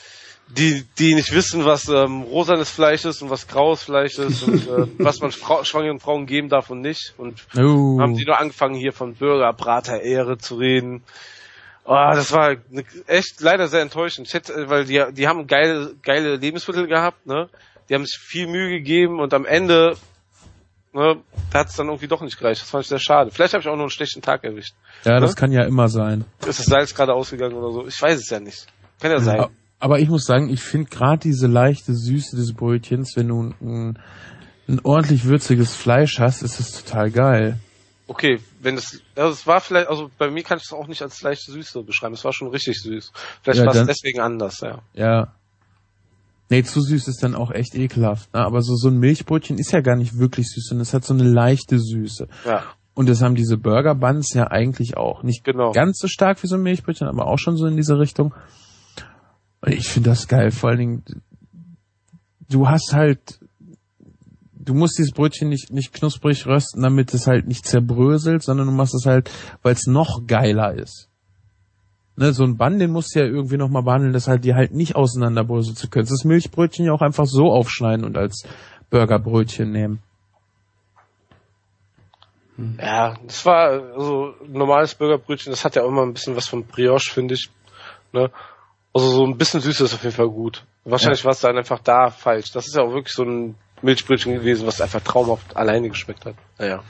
die nicht wissen, was rosanes Fleisch ist und was graues Fleisch ist und was man schwangeren Frauen geben darf und nicht. Und haben die nur angefangen, hier von Burgerbrater-Ehre zu reden. Oh, das war echt leider sehr enttäuschend. Weil die haben geile Lebensmittel gehabt, ne? Die haben sich viel Mühe gegeben und am Ende, ne, hat es dann irgendwie doch nicht gereicht. Das fand ich sehr schade. Vielleicht habe ich auch nur einen schlechten Tag erwischt. Ja, ne? Das kann ja immer sein. Ist das Salz gerade ausgegangen oder so? Ich weiß es ja nicht. Kann ja sein. Aber ich muss sagen, ich finde gerade diese leichte Süße des Brötchens, wenn du ein ordentlich würziges Fleisch hast, ist es total geil. Okay, es war vielleicht, also bei mir kann ich es auch nicht als leichte Süße beschreiben. Es war schon richtig süß. Vielleicht war es deswegen anders, ja. Ja. Nee, zu süß ist dann auch echt ekelhaft. Ne? Aber so ein Milchbrötchen ist ja gar nicht wirklich süß, sondern es hat so eine leichte Süße. Ja. Und das haben diese Burger Buns ja eigentlich auch. Nicht ganz so stark wie so ein Milchbrötchen, aber auch schon so in diese Richtung. Und ich finde das geil. Vor allen Dingen, du musst dieses Brötchen nicht knusprig rösten, damit es halt nicht zerbröselt, sondern du machst es halt, weil es noch geiler ist. Ne, so ein Bun, den musst du ja irgendwie nochmal behandeln, dass halt die halt nicht auseinanderbröseln zu können. Das Milchbrötchen ja auch einfach so aufschneiden und als Burgerbrötchen nehmen. Ja, das war also ein normales Burgerbrötchen, das hat ja auch immer ein bisschen was von Brioche, finde ich. Ne? Also so ein bisschen Süße ist auf jeden Fall gut. Wahrscheinlich war es dann einfach da falsch. Das ist ja auch wirklich so ein Milchbrötchen gewesen, was einfach traumhaft alleine geschmeckt hat. Naja.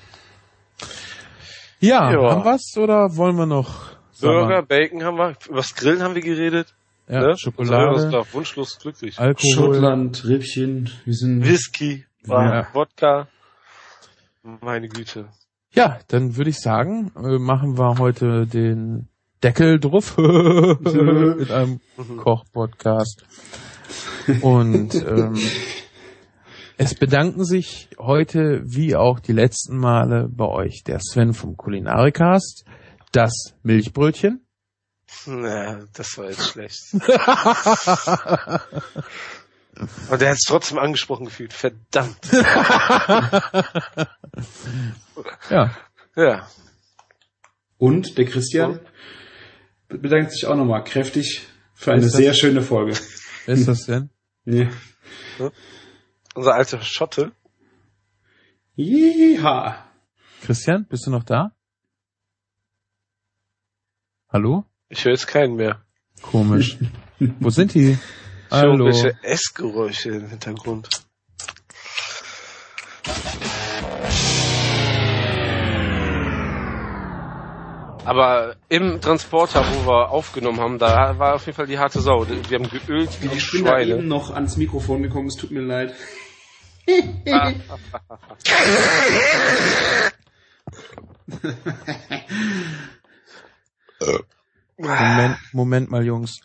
Ja, haben wir's oder wollen wir noch? Burger, Bacon haben wir, übers Grillen haben wir geredet. Ja, ne? Schokolade. Das ist doch wunschlos glücklich. Alkohol. Schottland, Rippchen, Whisky, Wodka. Meine Güte. Ja, dann würde ich sagen, machen wir heute den Deckel drauf in einem Koch-Podcast. Und es bedanken sich heute, wie auch die letzten Male, bei euch der Sven vom Kulinarikast, das Milchbrötchen. Na, das war jetzt schlecht. Und der hat es trotzdem angesprochen gefühlt. Verdammt. Ja. Ja. Und der Christian bedankt sich auch nochmal kräftig für eine sehr schöne Folge. Wer ist das denn? Ja. Unser alter Schotte. Jeha. Christian, bist du noch da? Hallo? Ich höre jetzt keinen mehr. Komisch. Wo sind die? Ich höre Hallo. irgendwelche Essgeräusche im Hintergrund. Aber im Transporter, wo wir aufgenommen haben, da war auf jeden Fall die harte Sau. Wir haben geölt wie die Ich bin da Schweine. eben noch ans Mikrofon gekommen, es tut mir leid. Moment mal, Jungs.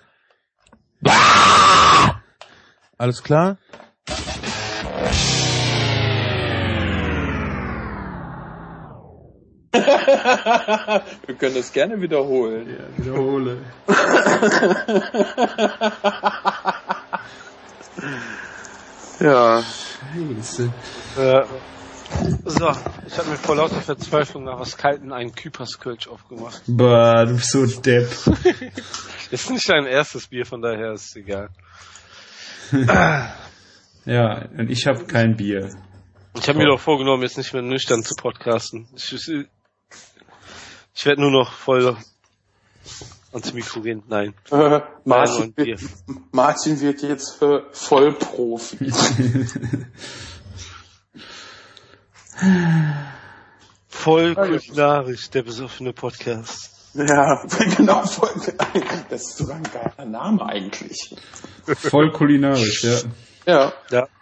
Alles klar? Wir können das gerne wiederholen. Ja, wiederhole. Ja. Scheiße. So, ich habe mir vor lauter Verzweiflung nach was Kalten einen Küperskölsch aufgemacht. Bah, du bist so depp. Ist nicht dein erstes Bier, von daher ist es egal. Ja, und ich habe kein Bier. Ich habe mir doch vorgenommen, jetzt nicht mehr nüchtern zu podcasten. Ich werde nur noch voll ans Mikro gehen. Nein. Martin wird jetzt Vollprofi. Voll kulinarisch, der besoffene Podcast. Ja, genau. Das ist sogar ein geiler Name eigentlich. Voll kulinarisch, ja. Ja. Ja.